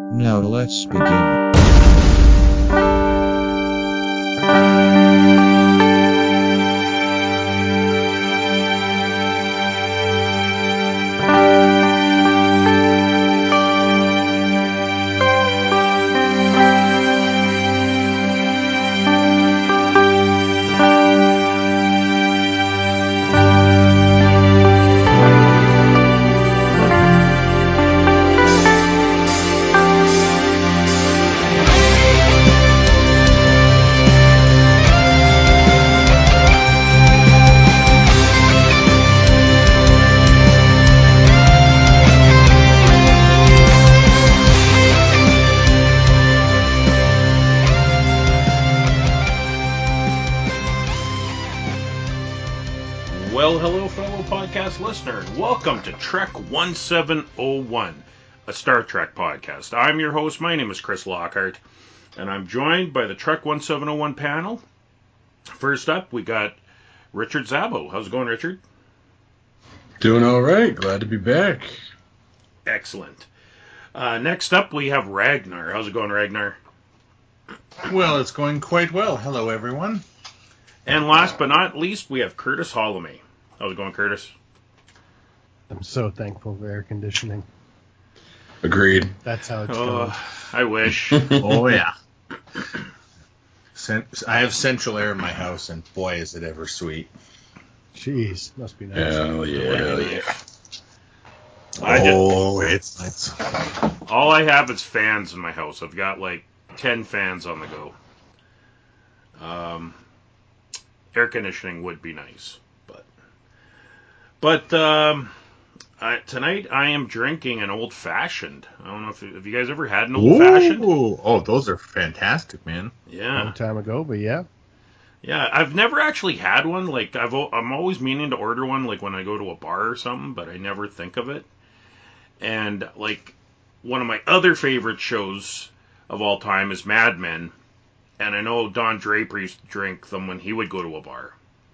Now let's begin. Listener, welcome to Trek 1701, a Star Trek podcast. I'm your host. My name is Chris Lockhart, and I'm joined by the Trek 1701 panel. First up, we got Richard Zabo. How's it going, Richard? Doing all right. Glad to be back. Excellent. Next up, we have Ragnar. How's it going, Ragnar? Well, it's going quite well. Hello, everyone. And last but not least, we have Curtis Holloway. How's it going, Curtis? I'm so thankful for air conditioning. Agreed. That's how it's going. I wish. Oh, yeah. I have central air in my house, and boy, is it ever sweet. Jeez, must be nice. Hell yeah. It's nice. All I have is fans in my house. I've got like 10 fans on the go. Air conditioning would be nice, but tonight I am drinking an old fashioned. I don't know if you guys ever had an old fashioned. Oh, those are fantastic, man. Yeah, long time ago, but yeah. Yeah, I've never actually had one. Like I'm always meaning to order one, like when I go to a bar or something, but I never think of it. And like one of my other favorite shows of all time is Mad Men, and I know Don Draper used to drink them when he would go to a bar.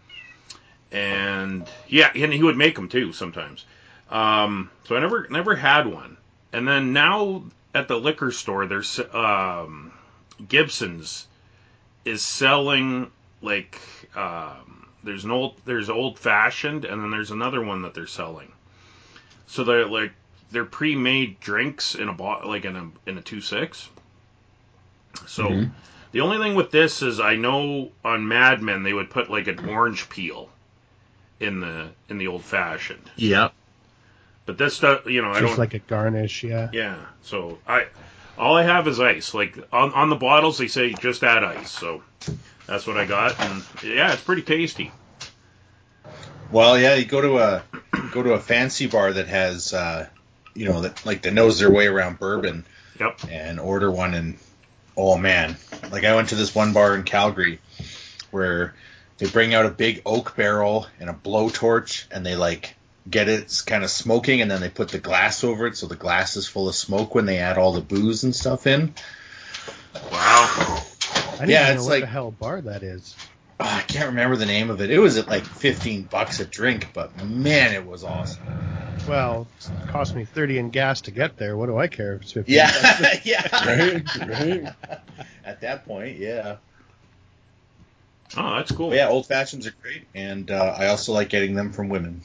And yeah, and he would make them too sometimes. So I never had one. And then now at the liquor store, there's Gibson's is selling like there's old fashioned, and then there's another one that they're selling. So they're pre-made drinks in a like in a 2.6. So the only thing with this is I know on Mad Men they would put like an orange peel in the old fashioned. Yep. But this stuff, I don't. Just like a garnish, yeah. Yeah. So all I have is ice. Like on the bottles, they say just add ice. So that's what I got, and yeah, it's pretty tasty. Well, yeah, you go to a fancy bar that has, that knows their way around bourbon. Yep. And order one, and oh man, like I went to this one bar in Calgary where they bring out a big oak barrel and a blowtorch, and they like get it kind of smoking, and then they put the glass over it so the glass is full of smoke when they add all the booze and stuff in. Wow. I don't even know what the hell bar that is. Oh, I can't remember the name of it. It was at like $15 a drink, but man, it was awesome. Well, it cost me $30 in gas to get there. What do I care if it's $15? Yeah, yeah. Right. At that point, yeah. Oh, that's cool. But yeah, old fashions are great, and I also like getting them from women.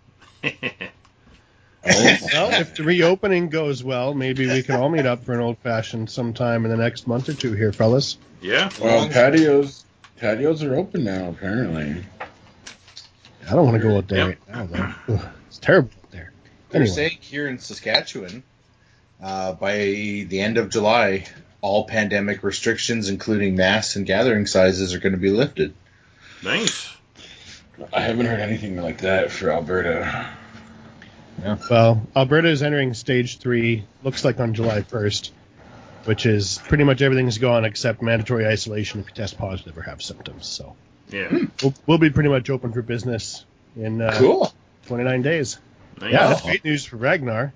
Well, if the reopening goes well, maybe we can all meet up for an old fashioned sometime in the next month or two here, fellas. Yeah. Well, patios are open now, apparently. I don't want to go out there right now, though. Ugh, it's terrible out there. They're saying here in Saskatchewan, by the end of July, all pandemic restrictions, including masks and gathering sizes, are going to be lifted. Nice. I haven't heard anything like that for Alberta. Yeah. Well, Alberta is entering stage 3, looks like on July 1st, which is pretty much everything's gone except mandatory isolation if you test positive or have symptoms. So yeah, we'll be pretty much open for business in cool 29 days. Nice. Yeah, that's great news for Ragnar.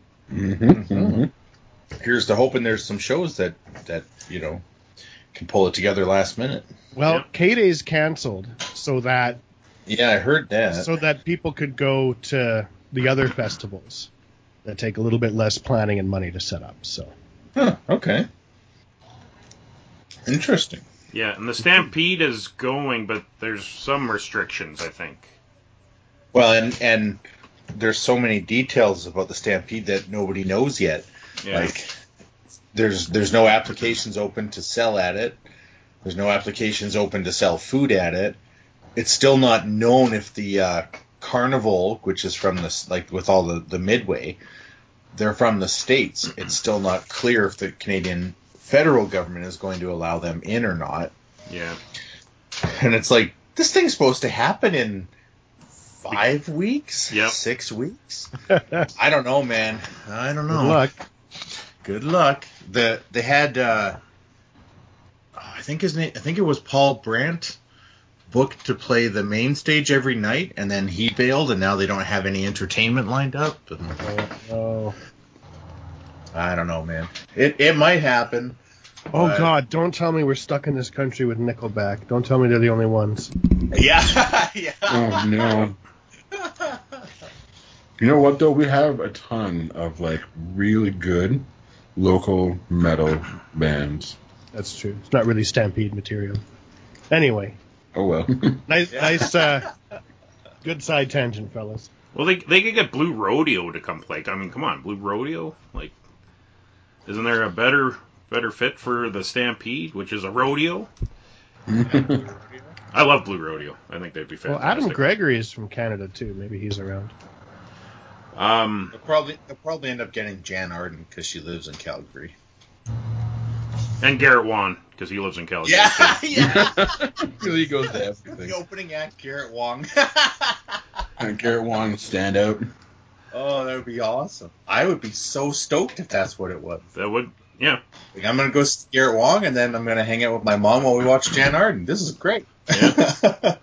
Here's to hoping there's some shows that can pull it together last minute. Well, K-Day's canceled so that... Yeah, I heard that. So that people could go to the other festivals that take a little bit less planning and money to set up. So Huh, okay. Interesting. Yeah, and the Stampede is going, but there's some restrictions, I think. Well, and there's so many details about the Stampede that nobody knows yet. Yeah. Like, there's no applications open to sell at it. There's no applications open to sell food at it. It's still not known if the Carnival, which is from the, like, with all the Midway, they're from the States. It's still not clear if the Canadian federal government is going to allow them in or not. Yeah. And it's like, this thing's supposed to happen in 5 weeks? Yep. 6 weeks? I don't know, man. I don't know. Good luck. Good luck. They had I think it was Paul Brandt booked to play the main stage every night, and then he bailed, and now they don't have any entertainment lined up. Oh. I don't know, man. It might happen. Oh but- God! Don't tell me we're stuck in this country with Nickelback. Don't tell me they're the only ones. Yeah, yeah. Oh no. You know what though? We have a ton of like really good local metal bands. That's true. It's not really Stampede material. Anyway, Oh well. nice, good side tangent, fellas. Well, they could get Blue Rodeo to come play. I mean, come on, Blue Rodeo? Like, isn't there a better fit for the Stampede, which is a rodeo? I love Blue Rodeo. I think they'd be Well, fantastic. Adam Gregory is from Canada too. Maybe he's around. They'll probably end up getting Jan Arden because she lives in Calgary. And Garrett Wan, because he lives in Calgary. Yeah, too. yeah. Really goes to The everything. opening act, Garrett Wong. Garrett Wong stand out. Oh, that would be awesome. I would be so stoked if that's what it was. That would, yeah. Like, I'm going to go see Garrett Wong, and then I'm going to hang out with my mom while we watch Jan Arden. This is great. Yeah.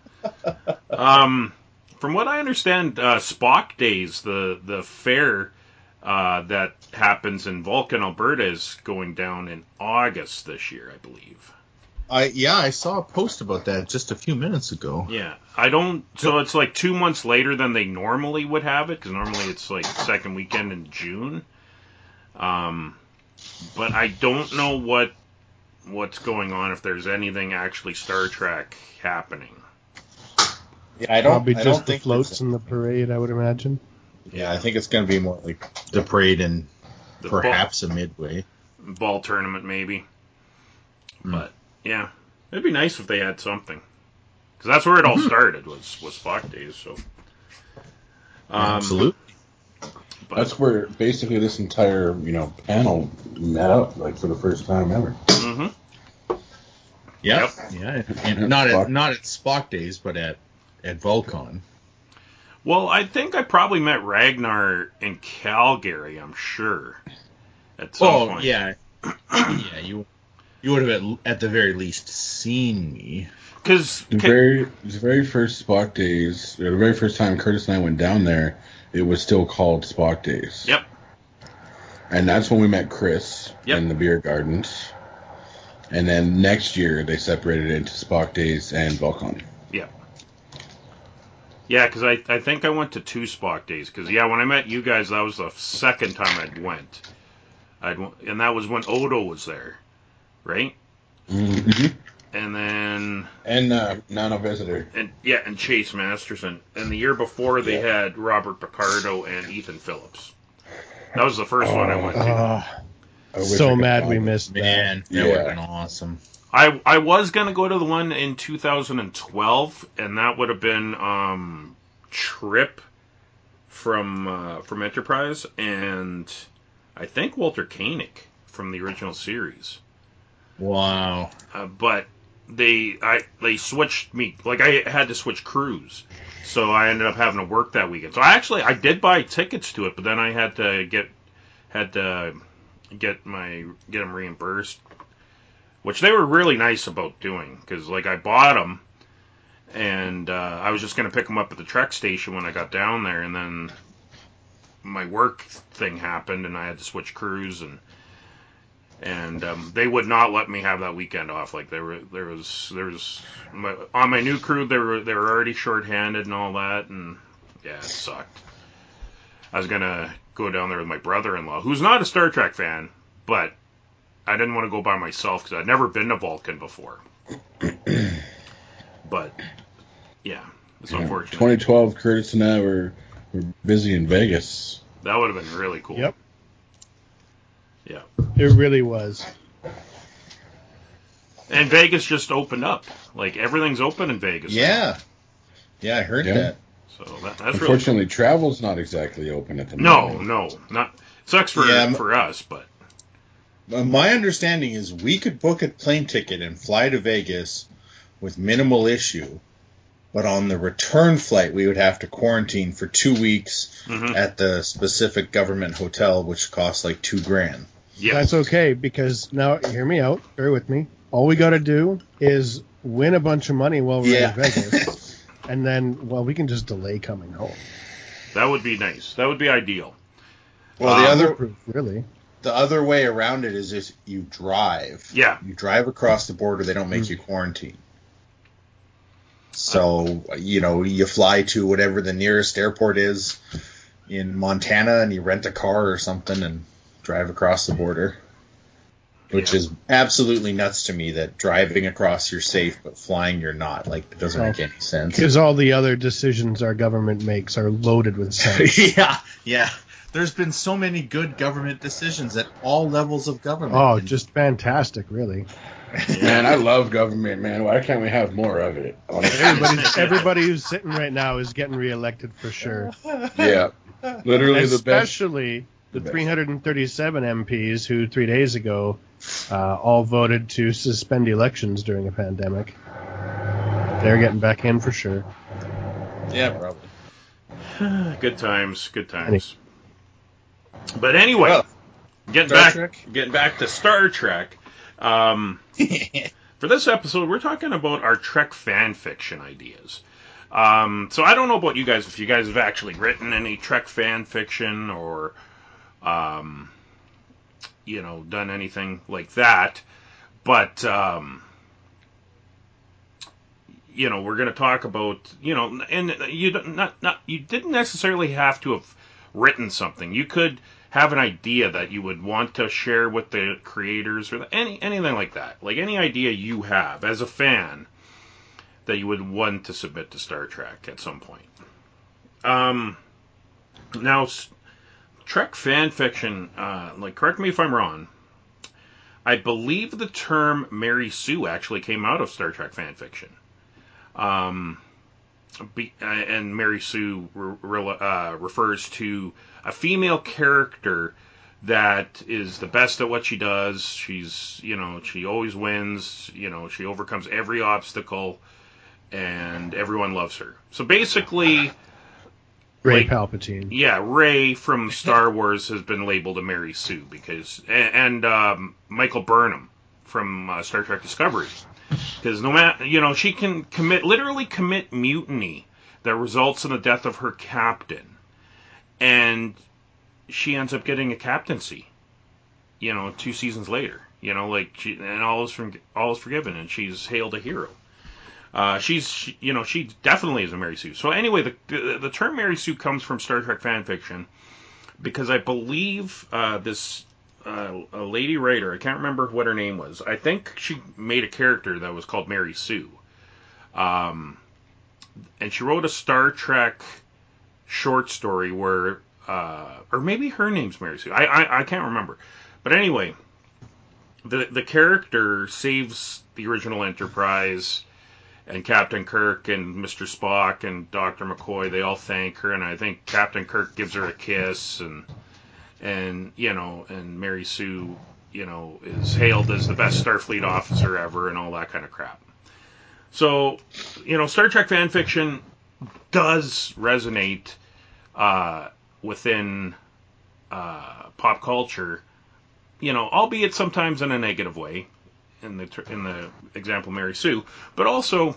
From what I understand, Spock Days, the fair that happens in Vulcan, Alberta, is going down in August this year, I believe. I saw a post about that just a few minutes ago. Yeah, so it's like 2 months later than they normally would have it, because normally it's like second weekend in June. But I don't know what's going on, if there's anything actually Star Trek happening. Yeah, I Probably don't just the think floats in the parade, I would imagine. Yeah, I think it's going to be more like the parade and The perhaps a midway. ball tournament, maybe. But, yeah, it'd be nice if they had something. Because that's where it all started, was Spock Days, so. Absolutely. But, That's where basically this entire, panel met up, like for the first time ever. mhm. Yep. Yep. Yeah. And not at Spock Days, but at Volcon. Well, I think I probably met Ragnar in Calgary, I'm sure. At some point. yeah. Yeah, you would have at the very least seen me. Because The very first Spock Days, or the very first time Curtis and I went down there, it was still called Spock Days. Yep. And that's when we met Chris Yep. in the beer gardens. And then next year they separated it into Spock Days and Volcon. Yep. Yeah, because I think I went to 2 Spock Days. Because, yeah, when I met you guys, that was the second time I'd went. And that was when Odo was there, right? Mm-hmm. And then... And Nano Visitor. And Chase Masterson. And the year before, they had Robert Picardo and Ethan Phillips. That was the first one I went to. I wish I So could mad find we it. missed Man, that Yeah. would have been awesome. I was going to go to the one in 2012, and that would have been Trip from Enterprise, and I think Walter Koenig from the original series. Wow. But they switched me, like I had to switch crews, so I ended up having to work that weekend. So I did buy tickets to it, but then I had to get them reimbursed, which they were really nice about doing, because like I bought them, and I was just gonna pick them up at the Trek station when I got down there, and then my work thing happened, and I had to switch crews, and they would not let me have that weekend off. Like there was on my new crew, they were already shorthanded and all that, and yeah, it sucked. I was gonna go down there with my brother-in-law, who's not a Star Trek fan, but I didn't want to go by myself because I'd never been to Vulcan before. But yeah, it's unfortunate. 2012, Curtis and I were busy in Vegas. That would have been really cool. Yep. Yeah. It really was. And Vegas just opened up. Like, everything's open in Vegas. Yeah. Yeah, I heard that. So that's really Unfortunately, cool. travel's not exactly open at the No, moment. not. Sucks for us, but. My understanding is we could book a plane ticket and fly to Vegas with minimal issue, but on the return flight we would have to quarantine for 2 weeks at the specific government hotel, which costs like $2,000. Yeah. That's okay, because now, hear me out, bear with me. All we got to do is win a bunch of money while we're in Vegas, and then, well, we can just delay coming home. That would be nice. That would be ideal. Well, the other way around it is if you drive. Yeah. You drive across the border, they don't make you quarantine. So, you fly to whatever the nearest airport is in Montana, and you rent a car or something and drive across the border. Which is absolutely nuts to me, that driving across you're safe, but flying you're not. Like, it doesn't make any sense. Because all the other decisions our government makes are loaded with sense. Yeah. There's been so many good government decisions at all levels of government. Oh, just fantastic, really. Man, I love government, man. Why can't we have more of it? Everybody who's sitting right now is getting reelected for sure. Yeah. Literally Especially the 337 MPs who 3 days ago all voted to suspend elections during a pandemic. They're getting back in for sure. Yeah, probably. Good times. But anyway, getting back to Star Trek. For this episode, we're talking about our Trek fan fiction ideas. So I don't know about you guys, if you guys have actually written any Trek fan fiction or done anything like that, but we're going to talk about, and you didn't necessarily have to have written something. You could have an idea that you would want to share with the creators, or anything like that. Like, any idea you have as a fan that you would want to submit to Star Trek at some point. Now, Trek fan fiction, correct me if I'm wrong, I believe the term Mary Sue actually came out of Star Trek fan fiction. And Mary Sue refers to a female character that is the best at what she does. She's, she always wins. She overcomes every obstacle, and everyone loves her. So basically, Ray Palpatine. Yeah, Ray from Star Wars has been labeled a Mary Sue because, and Michael Burnham from Star Trek Discovery, because no matter, she can literally commit mutiny that results in the death of her captain, and she ends up getting a captaincy, 2 seasons later, and all is forgiven, and she's hailed a hero. She definitely is a Mary Sue. So anyway, the term Mary Sue comes from Star Trek fan fiction, because I believe this a lady writer, I can't remember what her name was. I think she made a character that was called Mary Sue, and she wrote a Star Trek short story where, or maybe her name's Mary Sue. I can't remember, but anyway, the character saves the original Enterprise. And Captain Kirk and Mr. Spock and Dr. McCoy, they all thank her, and I think Captain Kirk gives her a kiss, and Mary Sue, is hailed as the best Starfleet officer ever, and all that kind of crap. So, Star Trek fan fiction does resonate within pop culture, albeit sometimes in a negative way. In the example Mary Sue, but also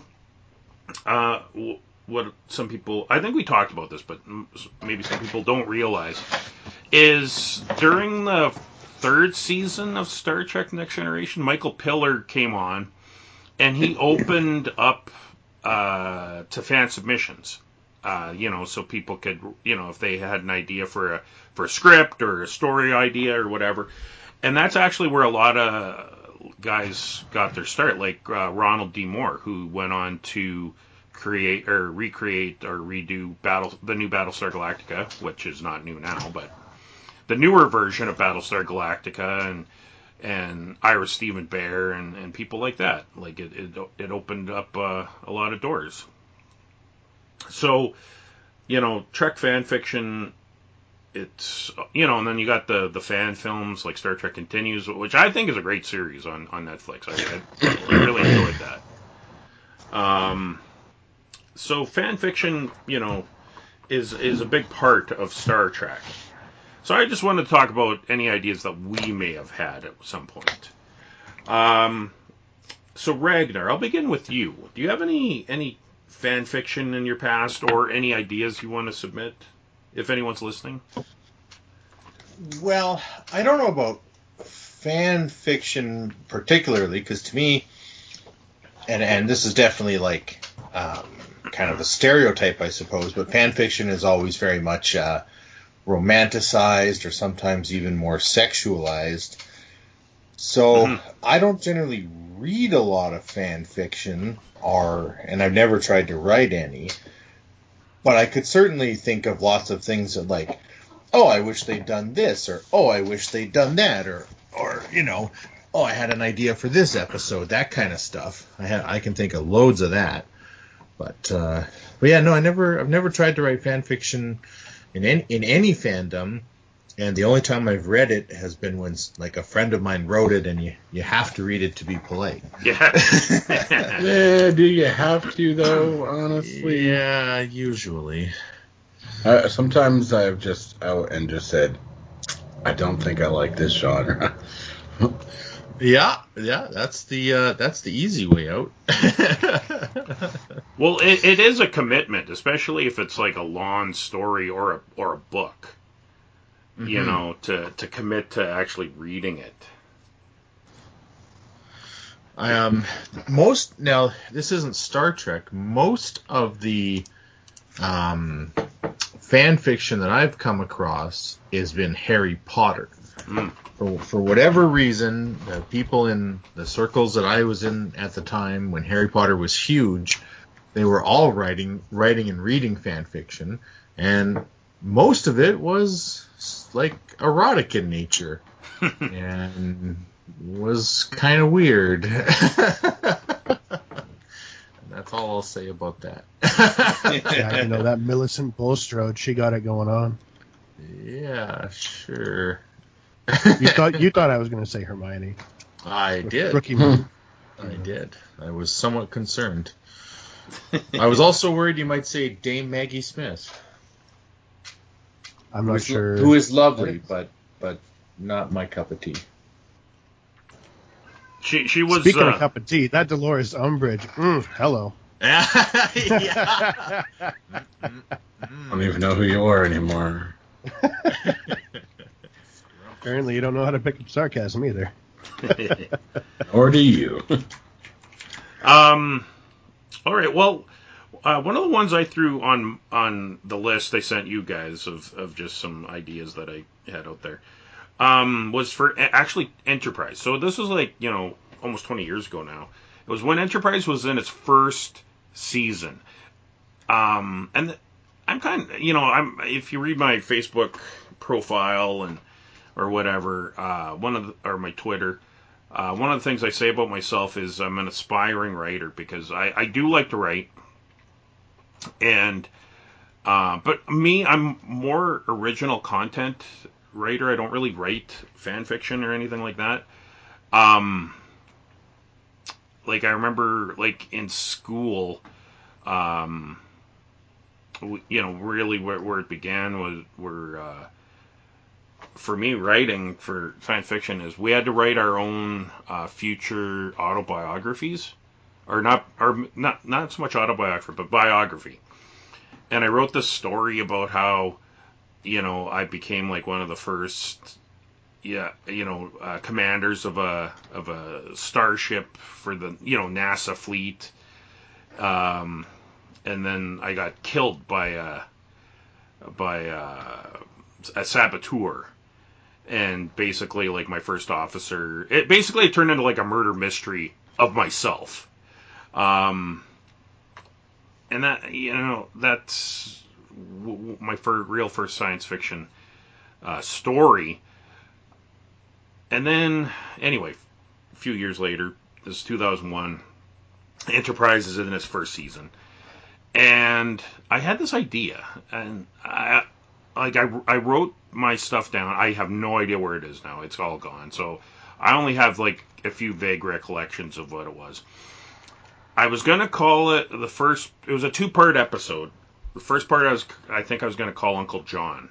what some people, I think we talked about this, but maybe some people don't realize, is during the 3rd season of Star Trek Next Generation, Michael Piller came on, and he opened up to fan submissions, so people could, if they had an idea for a script or a story idea or whatever. And that's actually where a lot of guys got their start, like Ronald D. Moore, who went on to create or recreate or redo the new Battlestar Galactica, which is not new now, but the newer version of Battlestar Galactica, and Ira Stephen Bear and people like that. Like it opened up a lot of doors. So, Trek fan fiction, it's, and then you got the fan films like Star Trek Continues, which I think is a great series on Netflix. I really enjoyed that. So fan fiction, is a big part of Star Trek. So I just wanted to talk about any ideas that we may have had at some point. So Ragnar, I'll begin with you. Do you have any fan fiction in your past or any ideas you want to submit, if anyone's listening? Well, I don't know about fan fiction particularly, because to me, and this is definitely like kind of a stereotype, I suppose, but fan fiction is always very much romanticized or sometimes even more sexualized. So I don't generally read a lot of fan fiction, and I've never tried to write any, but I could certainly think of lots of things that, like, oh, I wish they'd done this, or oh, I wish they'd done that, or oh, I had an idea for this episode, that kind of stuff. I can think of loads of that. But yeah, no, I've never tried to write fan fiction in any fandom, and the only time I've read it has been when like a friend of mine wrote it, and you have to read it to be polite. Yeah. Yeah, do you have to though? Honestly, Yeah, usually. Sometimes I've just out and just said, I don't think I like this genre. Yeah, that's the easy way out. Well, it is a commitment, especially if it's like a long story or a book. To commit to actually reading it. Now this isn't Star Trek. Most of the fan fiction that I've come across has been Harry Potter. For whatever reason, the people in the circles that I was in at the time when Harry Potter was huge, they were all writing and reading fan fiction, and most of it was like erotic in nature and was kind of weird. That's all I'll say about that. Yeah, that Millicent Bulstrode, she got it going on. Yeah, sure. You thought I was going to say Hermione. I did. Rookie move. I did. I was somewhat concerned. I was also worried you might say Dame Maggie Smith. I'm not sure. Who is lovely, but not my cup of tea. She was. Speaking of cup of tea, that Dolores Umbridge. Hello. Yeah. I don't even know who you are anymore. Apparently, you don't know how to pick up sarcasm either. Or do you? All right. Well, one of the ones I threw on the list I sent you guys of just some ideas that I had out there was for actually Enterprise. So this was like almost 20 years ago now. It was when Enterprise was in its first season, and I'm kind of if you read my Facebook profile or whatever, or my Twitter. One of the things I say about myself is I'm an aspiring writer because I do like to write, and but me, I'm more original content writer. I don't really write fan fiction or anything like that. Like I remember, like in school, really where it began was for me, writing for science fiction is we had to write our own future autobiographies, or not so much autobiography, but biography. And I wrote this story about how I became like one of the first commanders of a starship for the NASA fleet, and then I got killed by a saboteur. and basically like my first officer. It turned into like a murder mystery of myself. And that, that's my real first science fiction story. And then, anyway, a few years later, this is 2001, Enterprise is in its first season. And I had this idea, and I wrote my stuff down. I have no idea where it is now. It's all gone. So I only have like a few vague recollections of what it was. I was going to call it it was a 2-part episode. The first part I think I was going to call Uncle John.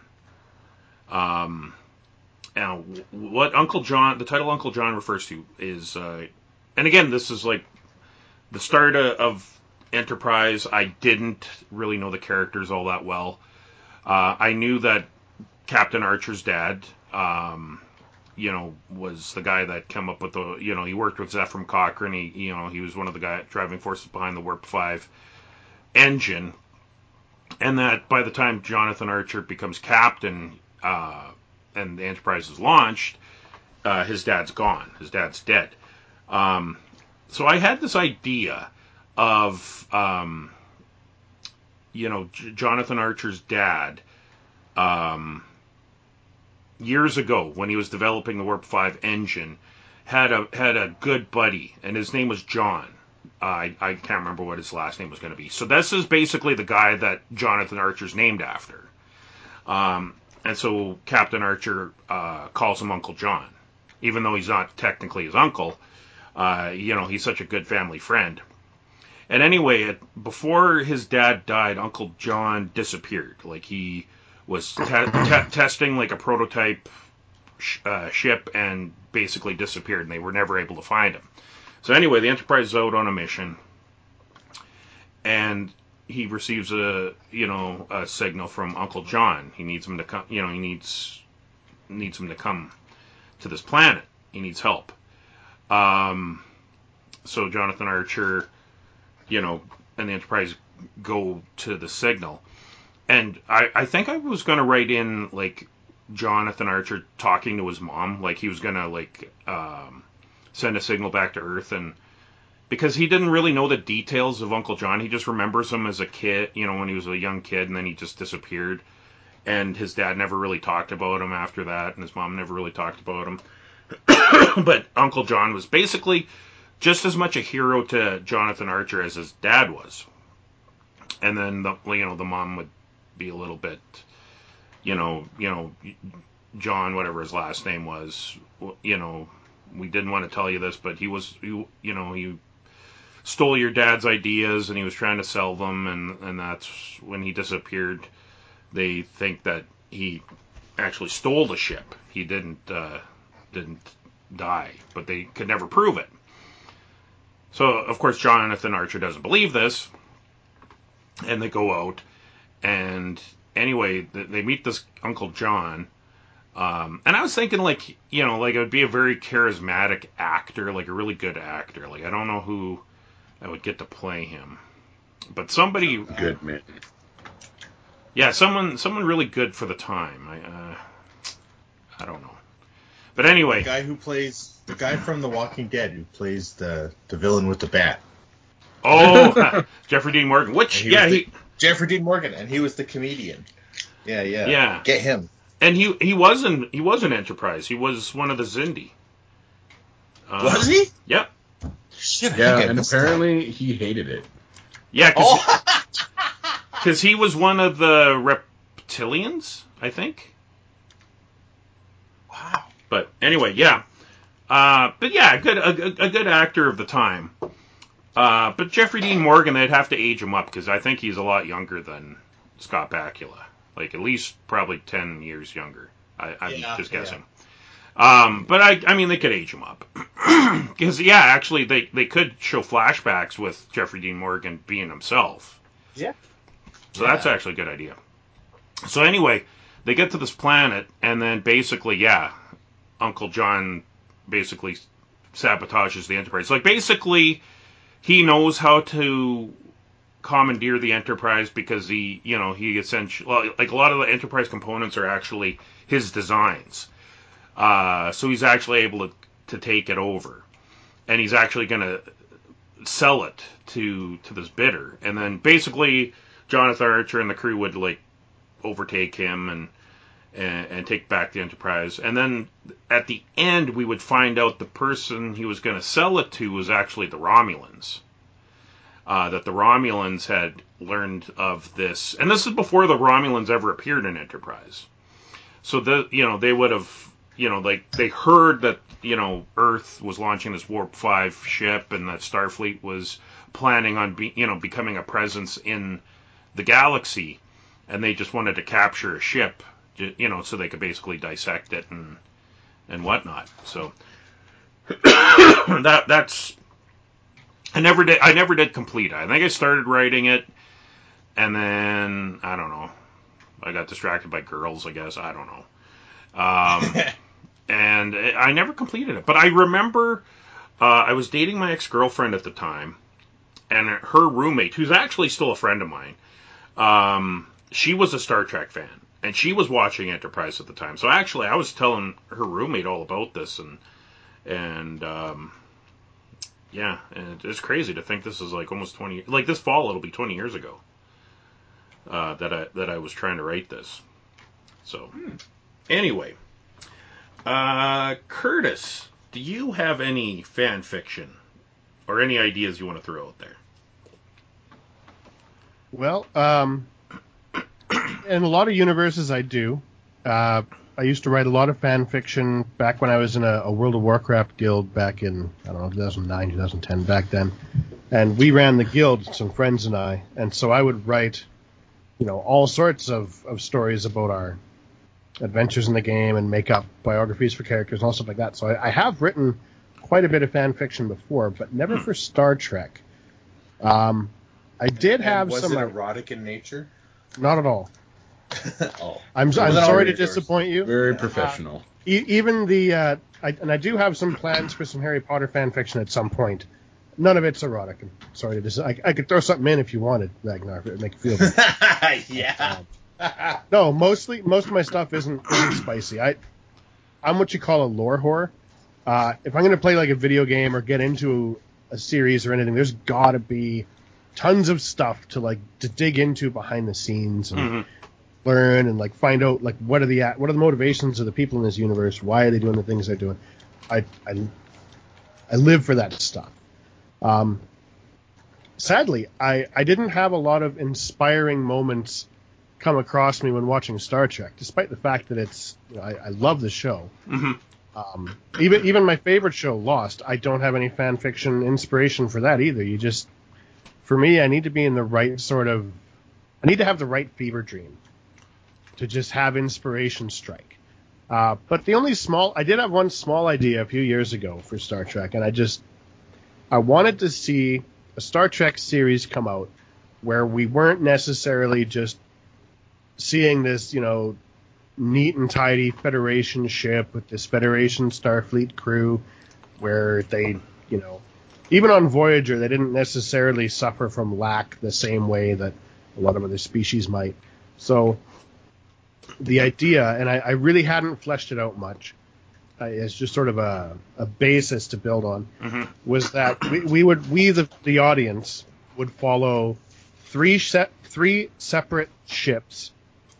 And what the title Uncle John refers to is, and again, this is like the start of Enterprise. I didn't really know the characters all that well. I knew that Captain Archer's dad, was the guy that came up with he worked with Zefram Cochrane. He was one of the driving forces behind the Warp 5 engine. And that by the time Jonathan Archer becomes captain, and the Enterprise is launched, his dad's gone. His dad's dead. So I had this idea of, Jonathan Archer's dad, years ago when he was developing the Warp 5 engine, had a good buddy, and his name was John. I can't remember what his last name was going to be. So this is basically the guy that Jonathan Archer's named after. And so Captain Archer calls him Uncle John, even though he's not technically his uncle. He's such a good family friend. And anyway, before his dad died, Uncle John disappeared. Like he was testing like a prototype ship and basically disappeared, and they were never able to find him. So anyway, the Enterprise is out on a mission, and he receives a signal from Uncle John. He needs him to come. He needs him to come to this planet. He needs help. So Jonathan Archer, and the Enterprise go to the signal. And I think I was going to write in like Jonathan Archer talking to his mom, like he was going to send a signal back to Earth, and because he didn't really know the details of Uncle John. He just remembers him as a kid, when he was a young kid, and then he just disappeared. And his dad never really talked about him after that, and his mom never really talked about him. But Uncle John was basically just as much a hero to Jonathan Archer as his dad was. And then the mom would be a little bit, John, whatever his last name was, we didn't want to tell you this, but he stole your dad's ideas and he was trying to sell them, and that's when he disappeared. They think that he actually stole the ship. He didn't die, but they could never prove it. So of course Jonathan Archer doesn't believe this, and they go out, and anyway they meet this Uncle John. And I was thinking, like it would be a very charismatic actor, like a really good actor. Like I don't know who I would get to play him, but somebody good, man. Yeah, someone really good for the time. I don't know, but anyway, the guy from The Walking Dead who plays the villain with the bat. Oh, Jeffrey Dean Morgan. Jeffrey Dean Morgan, and he was the comedian. Yeah. Get him. And he was in Enterprise. He was one of the Xindi. Was he? Yep. Shit, yeah, and apparently he hated it. Yeah, because he was one of the reptilians, I think. Wow. But anyway, yeah. But yeah, a good actor of the time. But Jeffrey Dean Morgan, they'd have to age him up because I think he's a lot younger than Scott Bakula. Like at least probably 10 years younger. I'm just guessing. Yeah. But I mean, they could age him up. Because, actually, they could show flashbacks with Jeffrey Dean Morgan being himself. Yeah. So that's actually a good idea. So anyway, they get to this planet, and then basically, Uncle John basically sabotages the Enterprise. Like, basically, he knows how to commandeer the Enterprise because he essentially, like a lot of the Enterprise components are actually his designs. So he's actually able to take it over, and he's actually going to sell it to this bidder, and then basically Jonathan Archer and the crew would like overtake him and take back the Enterprise, and then at the end we would find out the person he was going to sell it to was actually the Romulans. That the Romulans had learned of this, and this is before the Romulans ever appeared in Enterprise. So they would have, like they heard that, Earth was launching this Warp 5 ship, and that Starfleet was planning on becoming a presence in the galaxy, and they just wanted to capture a ship, so they could basically dissect it and whatnot. So that's I never did complete it. I think I started writing it, and then I don't know. I got distracted by girls, I guess. I don't know. And I never completed it. But I remember I was dating my ex-girlfriend at the time, and her roommate, who's actually still a friend of mine, she was a Star Trek fan, and she was watching Enterprise at the time. So actually, I was telling her roommate all about this, and yeah, and it's crazy to think this is like almost 20. Like this fall, it'll be 20 years ago that I was trying to write this. So anyway, Curtis, do you have any fan fiction or any ideas you want to throw out there? Well, in a lot of universes, I do. I used to write a lot of fan fiction back when I was in a World of Warcraft guild back in, 2009, 2010, back then. And we ran the guild, some friends and I. And so I would write, all sorts of stories about our adventures in the game and make up biographies for characters and all stuff like that. So I have written quite a bit of fan fiction before, but never for Star Trek. I did have was some... Was it erotic in nature? Not at all. Oh. I'm sorry to disappoint you. Very professional. Even I do have some plans for some Harry Potter fan fiction at some point. None of it's erotic. I'm sorry to I could throw something in if you wanted, Ragnar, if it would make you feel better. Yeah. No, most of my stuff isn't spicy. I'm what you call a lore whore. If I'm going to play like a video game or get into a series or anything, there's got to be tons of stuff to dig into behind the scenes and learn and find out what are the motivations of the people in this universe, why are they doing the things they're doing. I live for that stuff. Sadly, I didn't have a lot of inspiring moments come across me when watching Star Trek, despite the fact that it's I love the show. Even my favorite show, Lost, I don't have any fan fiction inspiration for that either. For me, I need to be in the right I need to have the right fever dream to just have inspiration strike. But I did have one small idea a few years ago for Star Trek, and I wanted to see a Star Trek series come out where we weren't necessarily just seeing this, neat and tidy Federation ship with this Federation Starfleet crew where they, even on Voyager, they didn't necessarily suffer from lack the same way that a lot of other species might. So the idea, and I really hadn't fleshed it out much, it's just sort of a basis to build on, was that the audience would follow three separate ships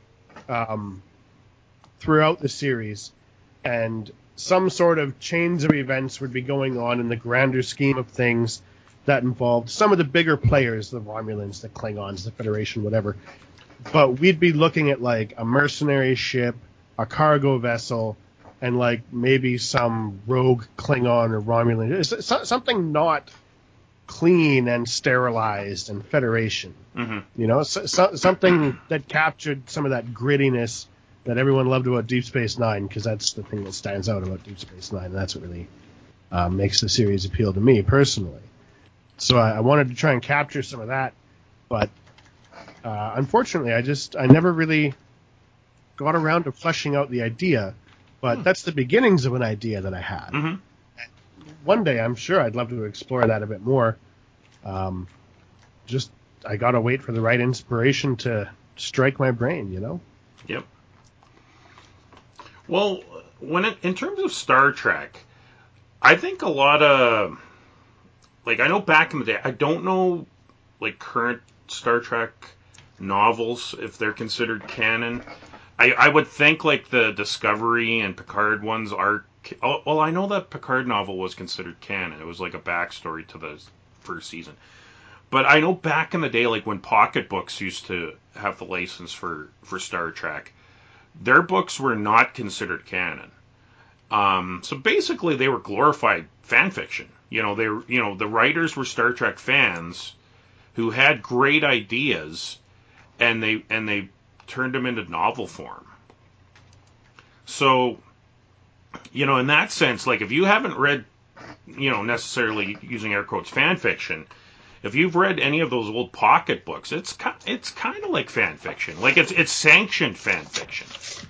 throughout the series, and some sort of chains of events would be going on in the grander scheme of things that involved some of the bigger players, the Romulans, the Klingons, the Federation, whatever. But we'd be looking at a mercenary ship, a cargo vessel, and maybe some rogue Klingon or Romulan. Something not clean and sterilized and Federation. Something that captured some of that grittiness that everyone loved about Deep Space Nine, because that's the thing that stands out about Deep Space Nine, and that's what really makes the series appeal to me personally. So I wanted to try and capture some of that, but unfortunately, I never really got around to fleshing out the idea, but that's the beginnings of an idea that I had. One day, I'm sure I'd love to explore that a bit more. I got to wait for the right inspiration to strike my brain, Yep. Well, in terms of Star Trek, I think a lot of, like, I know back in the day, I don't know, like, current Star Trek novels, if they're considered canon. I would think, like, the Discovery and Picard ones are, well, I know that Picard novel was considered canon. It was like a backstory to the first season. But I know back in the day, like, when Pocket Books used to have the license for Star Trek, their books were not considered canon. So basically, they were glorified fan fiction. The writers were Star Trek fans who had great ideas, and they turned them into novel form. So, in that sense, like, if you haven't read, necessarily using air quotes fan fiction, if you've read any of those old Pocket Books, it's kind of like fan fiction. Like, it's sanctioned fan fiction.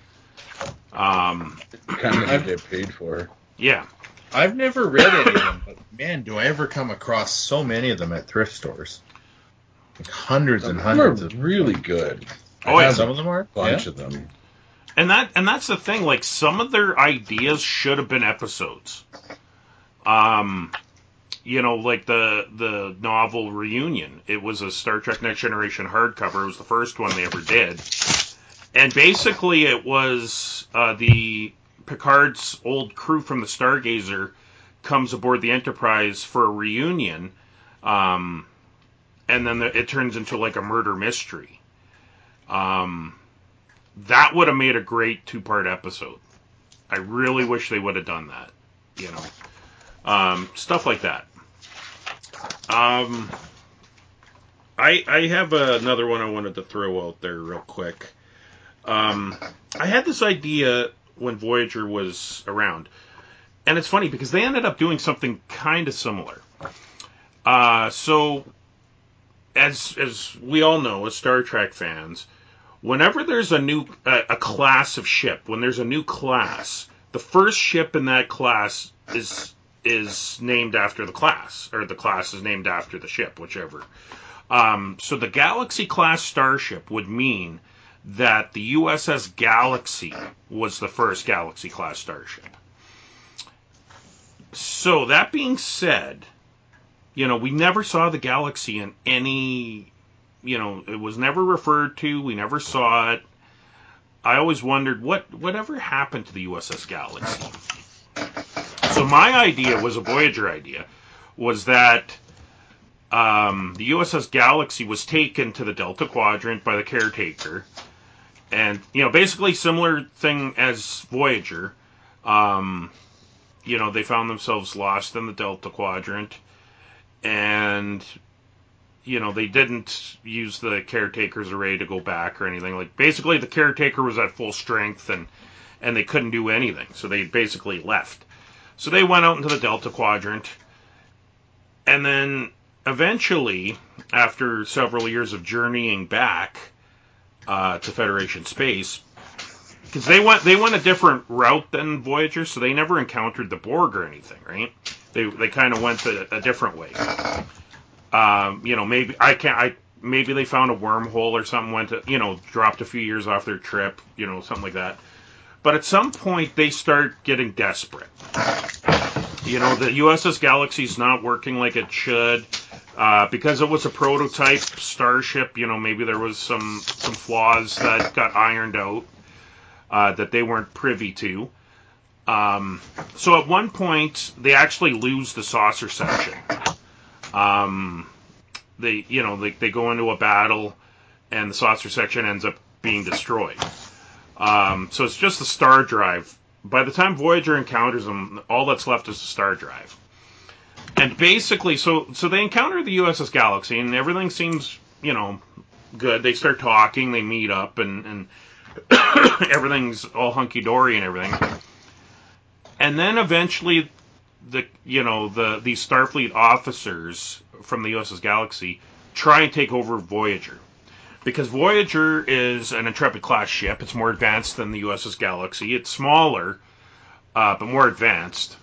Kind of get paid for. Yeah. I've never read any of them, but man, do I ever come across so many of them at thrift stores. Like hundreds and hundreds of really good. Oh, yeah. Some of them are? A bunch of them. And that's the thing, like, some of their ideas should have been episodes. Like the novel Reunion. It was a Star Trek Next Generation hardcover. It was the first one they ever did. And basically it was the Picard's old crew from the Stargazer comes aboard the Enterprise for a reunion, and then it turns into like a murder mystery. That would have made a great 2-part episode. I really wish they would have done that. Stuff like that. I have another one I wanted to throw out there real quick. I had this idea when Voyager was around, and it's funny because they ended up doing something kind of similar. So, as we all know, as Star Trek fans, whenever there's a class of ship, when there's a new class, the first ship in that class is named after the class, or the class is named after the ship, whichever. So the Galaxy class starship would mean that the USS Galaxy was the first Galaxy class starship. So that being said, we never saw the Galaxy in any, it was never referred to, we never saw it. I always wondered whatever happened to the USS Galaxy. So my idea was a Voyager idea, was that the USS Galaxy was taken to the Delta Quadrant by the caretaker, and basically similar thing as Voyager. They found themselves lost in the Delta Quadrant, and they didn't use the caretaker's array to go back or anything. Like, basically the caretaker was at full strength, and they couldn't do anything, so they basically left. So they went out into the Delta Quadrant, and then eventually, after several years of journeying back to Federation space, because they went a different route than Voyager, so they never encountered the Borg or anything, right? They kind of went a different way. Maybe they found a wormhole or something, dropped a few years off their trip, something like that. But at some point, they start getting desperate. The USS Galaxy's not working like it should. Because it was a prototype starship, maybe there was some flaws that got ironed out that they weren't privy to. So at one point, they actually lose the saucer section. They go into a battle, and the saucer section ends up being destroyed. So it's just the star drive. By the time Voyager encounters them, all that's left is the star drive. And basically, so they encounter the USS Galaxy, and everything seems, good. They start talking, they meet up, and everything's all hunky-dory and everything. And then eventually, these Starfleet officers from the USS Galaxy try and take over Voyager. Because Voyager is an Intrepid-class ship. It's more advanced than the USS Galaxy. It's smaller, but more advanced.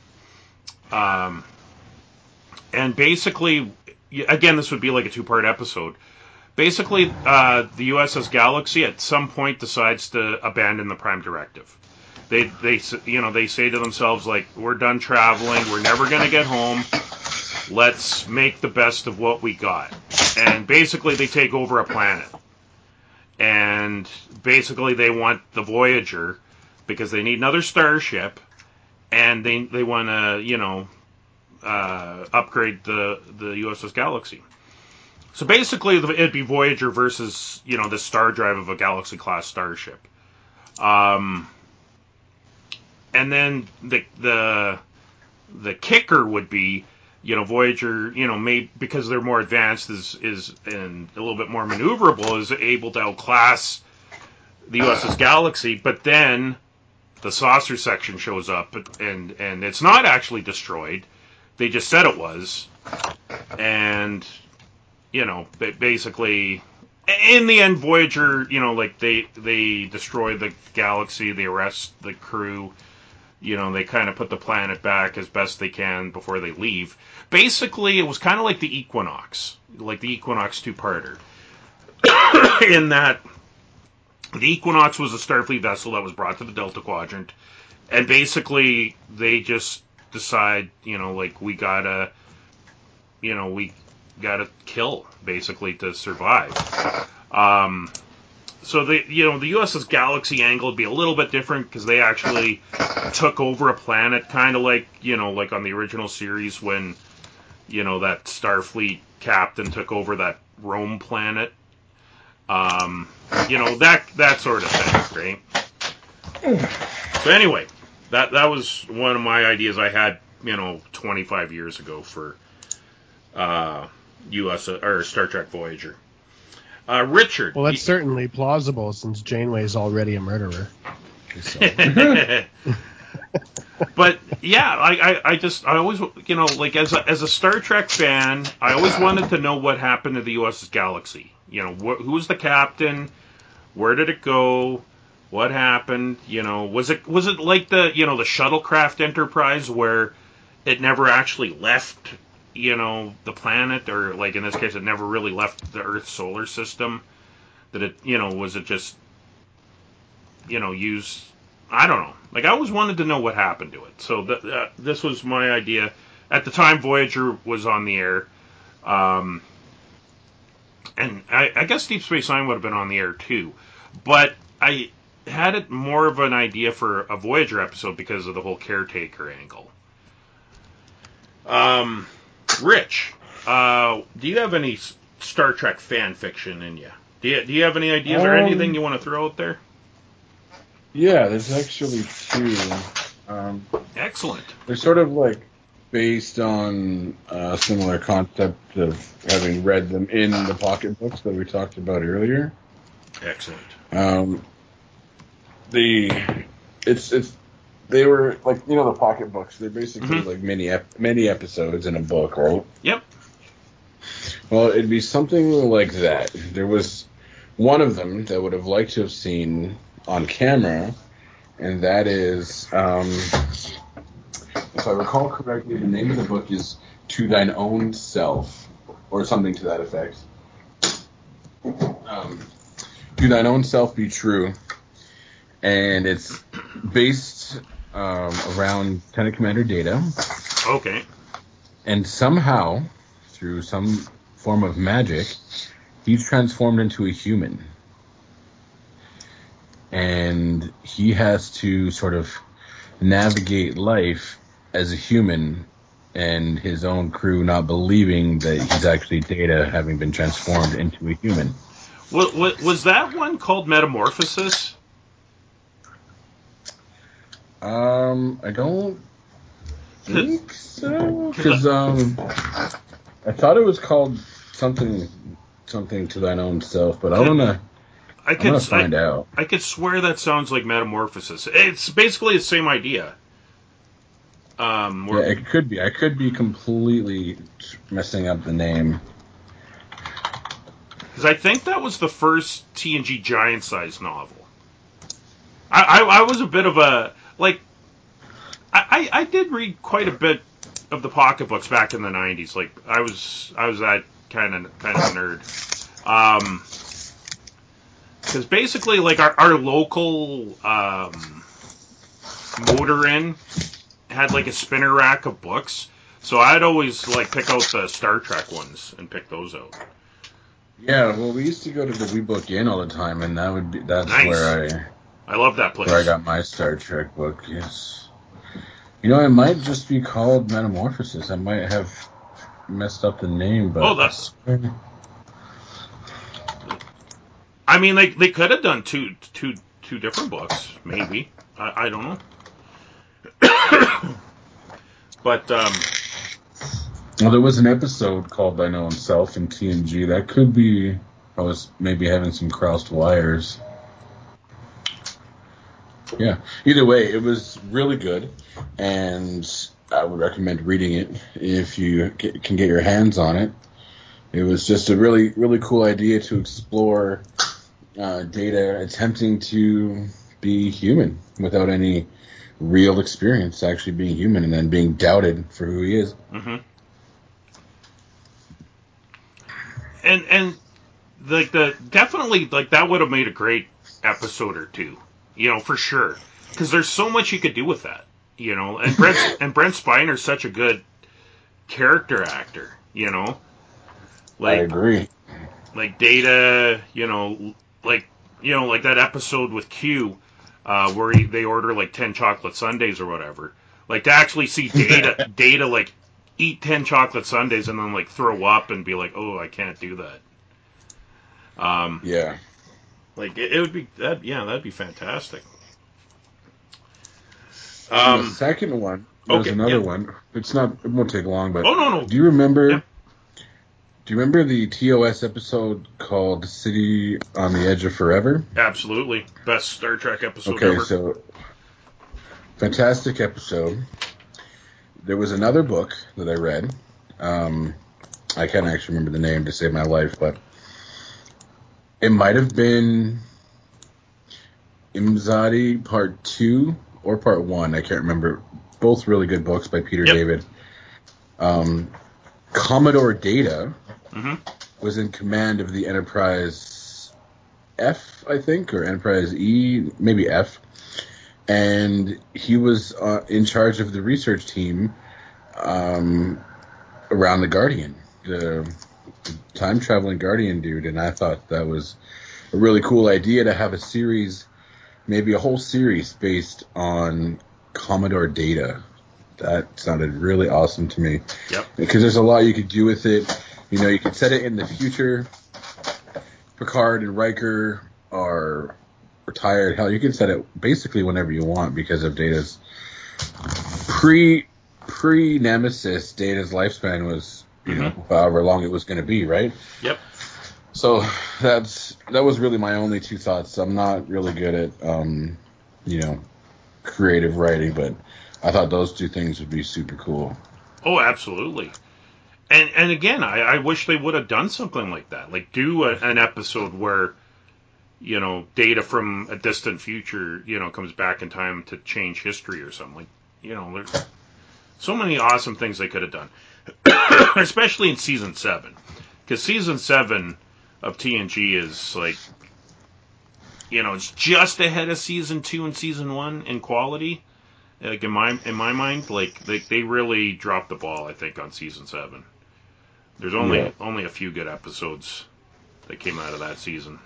And basically, again, this would be like a 2-part episode. Basically, the USS Galaxy at some point decides to abandon the Prime Directive. they say to themselves, like, we're done traveling, we're never going to get home, let's make the best of what we got. And basically they take over a planet. And basically they want the Voyager because they need another starship, and they want to, upgrade the USS Galaxy. So basically it'd be Voyager versus, the star drive of a Galaxy-class starship. And then the kicker would be, Voyager, because they're more advanced is and a little bit more maneuverable, is able to outclass the USS Galaxy. But then the saucer section shows up, and it's not actually destroyed. They just said it was, and basically, in the end, Voyager, they destroy the Galaxy, they arrest the crew. They kind of put the planet back as best they can before they leave. Basically, it was kind of like the Equinox two-parter. In that, the Equinox was a Starfleet vessel that was brought to the Delta Quadrant, and basically, they just decide, we gotta kill, basically, to survive. So the USS Galaxy angle would be a little bit different because they actually took over a planet, kind of like like on the original series when that Starfleet captain took over that Rome planet. That sort of thing, right? So anyway, that was one of my ideas I had 25 years ago for Star Trek Voyager. Richard. Well, that's certainly plausible since Janeway's already a murderer. So. But yeah, I always, as a Star Trek fan, I always wanted to know what happened to the USS Galaxy. Who's the captain? Where did it go? What happened? Was it like the the shuttlecraft Enterprise where it never actually left the planet, or like in this case, it never really left the Earth's solar system? That it, was it just, used? I don't know. Like, I always wanted to know what happened to it. So this was my idea. At the time, Voyager was on the air. And I guess Deep Space Nine would have been on the air too. But I had it more of an idea for a Voyager episode because of the whole caretaker angle. Rich, do you have any Star Trek fan fiction in you? Do you have any ideas or anything you want to throw out there? Yeah, there's actually two. Excellent. They're sort of like based on a similar concept of having read them in the pocketbooks that we talked about earlier. Excellent. They were like, the pocketbooks. They're basically like mini episodes in a book, right? Yep. Well, it'd be something like that. There was one of them that would have liked to have seen on camera, and that is, if I recall correctly, the name of the book is To Thine Own Self, or something to that effect. To Thine Own Self Be True, and it's based around Lieutenant Commander Data. Okay. And somehow, through some form of magic, he's transformed into a human. And he has to sort of navigate life as a human, and his own crew not believing that he's actually Data, having been transformed into a human. Was that one called Metamorphosis? I don't think so, because I thought it was called something To Thine Own Self, but I'm gonna find out. I could swear that sounds like Metamorphosis. It's basically the same idea. Yeah, it could be. I could be completely messing up the name. Because I think that was the first TNG giant-size novel. I was a bit of a... Like, I did read quite a bit of the pocketbooks back in the 90s. Like, I was that kind of nerd. Because basically, like, our local Motor Inn had like a spinner rack of books. So I'd always like pick out the Star Trek ones and pick those out. Yeah, well, we used to go to the We Book Inn all the time, and that's Nice. where I love that place. I got my Star Trek book. Yes. You know, it might just be called Metamorphosis. I might have messed up the name, but that's. I mean, they could have done two different books, maybe. I don't know. But well, there was an episode called I Know Himself in TNG. That could be I was maybe having some crossed wires. Yeah. Either way, it was really good, and I would recommend reading it if you can get your hands on it. It was just a really, really cool idea to explore Data attempting to be human without any real experience actually being human, and then being doubted for who he is. Mm-hmm. And like definitely like that would have made a great episode or two, you know, for sure, because there's so much you could do with that, you know. And Brent Spiner's such a good character actor, you know. Like, I agree. Like Data, like that episode with Q, where they order like 10 chocolate sundaes or whatever. Like to actually see Data like eat 10 chocolate sundaes and then like throw up and be like, oh, I can't do that. Yeah. Like it would be that. Yeah, that'd be fantastic. The second one, there's another one. It won't take long, but no. Do you remember? Yep. Do you remember the TOS episode called City on the Edge of Forever? Absolutely, best Star Trek episode ever. Okay, so fantastic episode. There was another book that I read. I can't actually remember the name to save my life, but it might have been Imzadi Part 2 or Part 1. I can't remember. Both really good books by Peter David. Commodore Data was in command of the Enterprise F, I think, or Enterprise E, maybe F. And he was in charge of the research team around the Guardian, the time-traveling Guardian dude. And I thought that was a really cool idea to have a series, maybe a whole series based on Commodore Data. That sounded really awesome to me. Yep. Because there's a lot you could do with it. You know, you could set it in the future. Picard and Riker are retired. Hell, you can set it basically whenever you want because of Data's pre-Nemesis. Data's lifespan was, however long it was going to be, right? Yep. So that was really my only two thoughts. I'm not really good at, creative writing, but I thought those two things would be super cool. Oh, absolutely. And again, I wish they would have done something like that. Like do an episode where, Data from a distant future, comes back in time to change history or something. Like, there's so many awesome things they could have done. Especially in Season 7. Because Season 7 of TNG is like, it's just ahead of Season 2 and Season 1 in quality. Like in my mind, like they really dropped the ball, I think, on Season 7. There's only a few good episodes that came out of that season.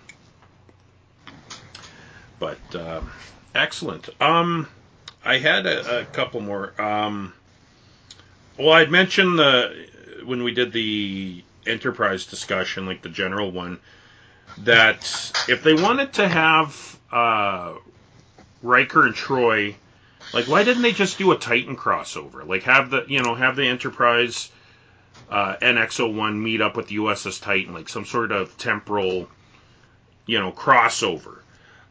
But excellent. I had a couple more. Well, I'd mentioned when we did the Enterprise discussion, like the general one, that if they wanted to have Riker and Troy, like why didn't they just do a Titan crossover? Like have the Enterprise NX-01 meet up with the USS Titan, like some sort of temporal, crossover.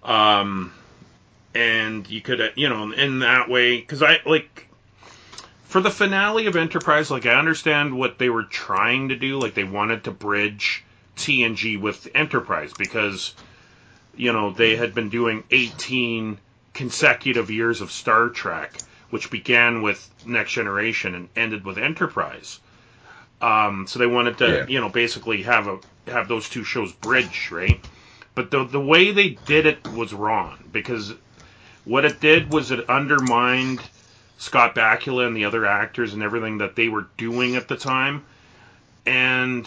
And you could, in that way, because for the finale of Enterprise, like I understand what they were trying to do, like they wanted to bridge TNG with Enterprise because, they had been doing 18 consecutive years of Star Trek, which began with Next Generation and ended with Enterprise. So they wanted to, basically have those two shows bridge, right? But the way they did it was wrong because What it did was it undermined Scott Bakula and the other actors and everything that they were doing at the time. And,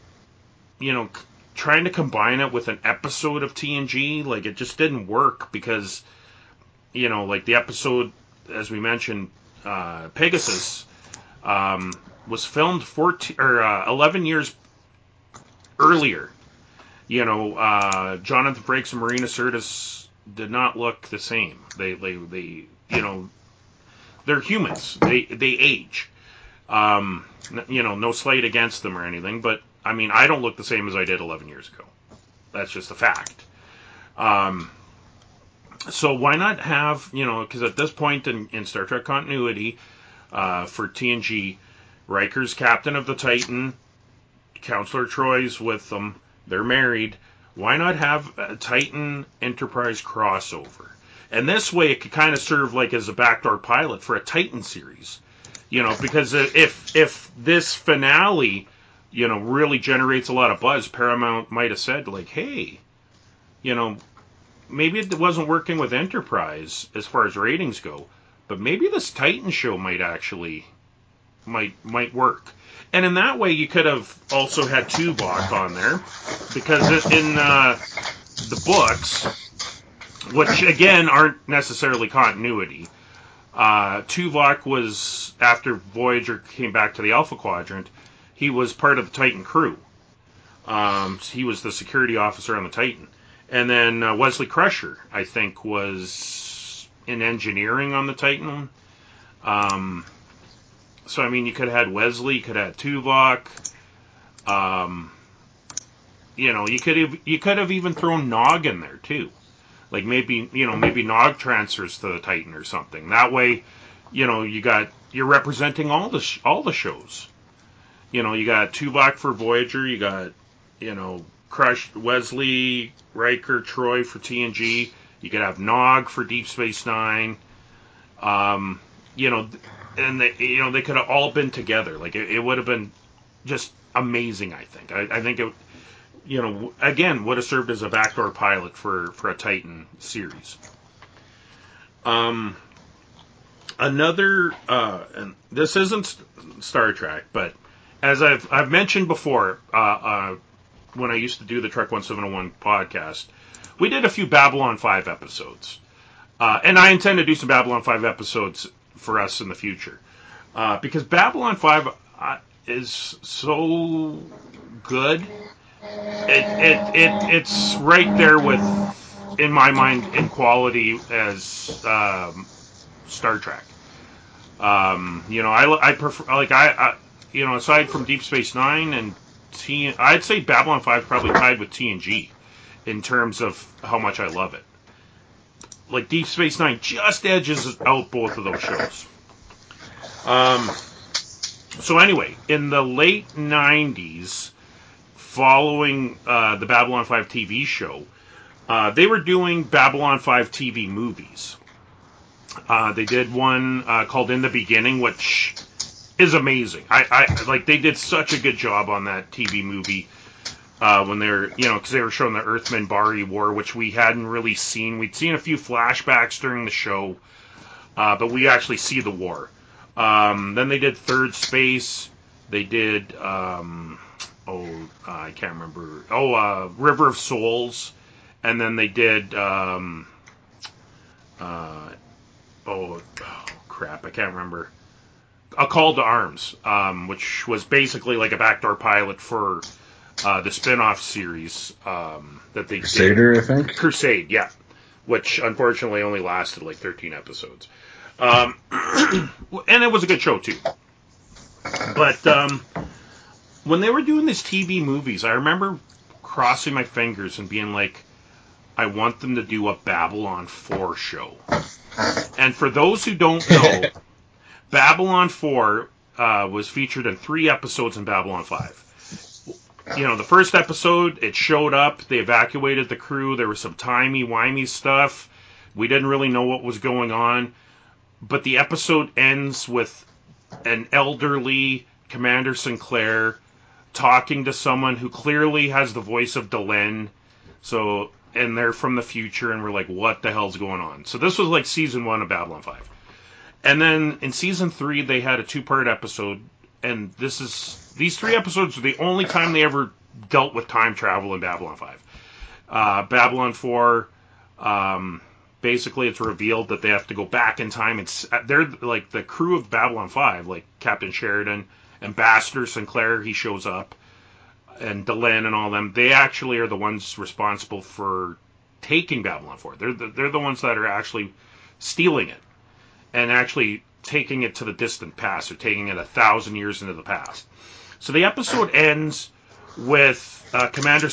trying to combine it with an episode of TNG, like, it just didn't work because, like the episode, as we mentioned, Pegasus, was filmed 11 years earlier. Jonathan Frakes and Marina Sirtis did not look the same. They they're humans. They age. No slight against them or anything, but I mean, I don't look the same as I did 11 years ago. That's just a fact. So why not have, because at this point in Star Trek continuity, for TNG, Riker's captain of the Titan, Counselor Troy's with them, they're married. Why not have a Titan Enterprise crossover? And this way it could kind of serve like as a backdoor pilot for a Titan series. Because if this finale, really generates a lot of buzz, Paramount might have said, like, hey, maybe it wasn't working with Enterprise as far as ratings go, but maybe this Titan show might work. And in that way, you could have also had Tuvok on there, because in the books, which again aren't necessarily continuity, Tuvok was, after Voyager came back to the Alpha Quadrant, he was part of the Titan crew. He was the security officer on the Titan. And then Wesley Crusher, I think, was in engineering on the Titan. So, I mean, you could have had Wesley, you could have had Tuvok. You could have even thrown Nog in there, too. Like, maybe Nog transfers to the Titan or something. That way, you're representing all the shows. You got Tuvok for Voyager, you got, Wesley, Riker, Troy for TNG. You could have Nog for Deep Space Nine. And they could have all been together. Like, it would have been just amazing, I think. I think it, again, would have served as a backdoor pilot for a Titan series. Another, and this isn't Star Trek, but as I've mentioned before, when I used to do the Trek 1701 podcast, we did a few Babylon 5 episodes. And I intend to do some Babylon 5 episodes for us in the future. Because Babylon 5 is so good. It's right there with, in my mind, in quality as Star Trek. I prefer, like, aside from Deep Space Nine and I'd say Babylon 5 probably tied with TNG in terms of how much I love it. Like, Deep Space Nine just edges out both of those shows. So anyway, in the late 90s, following the Babylon 5 TV show, they were doing Babylon 5 TV movies. They did one called In the Beginning, which is amazing. I like, they did such a good job on that TV movie when they're, because they were showing the Earth-Minbari War, which we hadn't really seen. We'd seen a few flashbacks during the show, but we actually see the war. Then they did Third Space. They did, I can't remember. River of Souls. And then they did, crap, I can't remember. A Call to Arms, which was basically like a backdoor pilot for the spin-off series that they Crusader, did. I think? Crusade, yeah. Which unfortunately only lasted like 13 episodes. And it was a good show, too. But when they were doing these TV movies, I remember crossing my fingers and being like, I want them to do a Babylon 4 show. And for those who don't know, Babylon 4 was featured in 3 episodes in Babylon 5. The first episode, it showed up, they evacuated the crew, there was some timey-wimey stuff, we didn't really know what was going on, but the episode ends with an elderly Commander Sinclair talking to someone who clearly has the voice of Delenn. So and they're from the future, and we're like, what the hell's going on? So this was like season 1 of Babylon 5. And then in season 3, they had a 2-part episode, and these 3 episodes are the only time they ever dealt with time travel in Babylon 5. Babylon 4, basically it's revealed that they have to go back in time. They're like the crew of Babylon 5, like Captain Sheridan, Ambassador Sinclair, he shows up, and Delenn and all them. They actually are the ones responsible for taking Babylon 4. They're the ones that are actually stealing it and actually taking it to the distant past, or taking it 1,000 years into the past. So the episode ends with Ambassador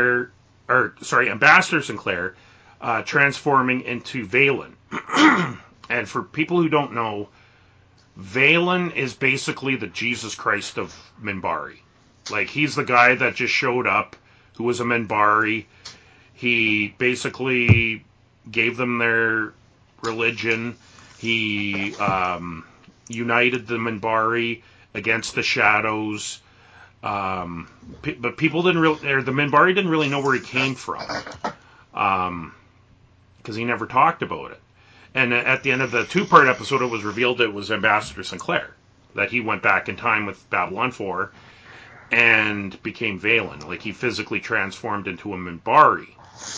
Sinclair transforming into Valen. And for people who don't know, Valen is basically the Jesus Christ of Minbari. Like, he's the guy that just showed up, who was a Minbari. He basically gave them their religion. He united the Minbari against the Shadows. But people didn't really, or the Minbari didn't really know where he came from, because he never talked about it. And at the end of the 2-part episode, it was revealed it was Ambassador Sinclair, that he went back in time with Babylon 4 and became Valen. Like, he physically transformed into a Minbari.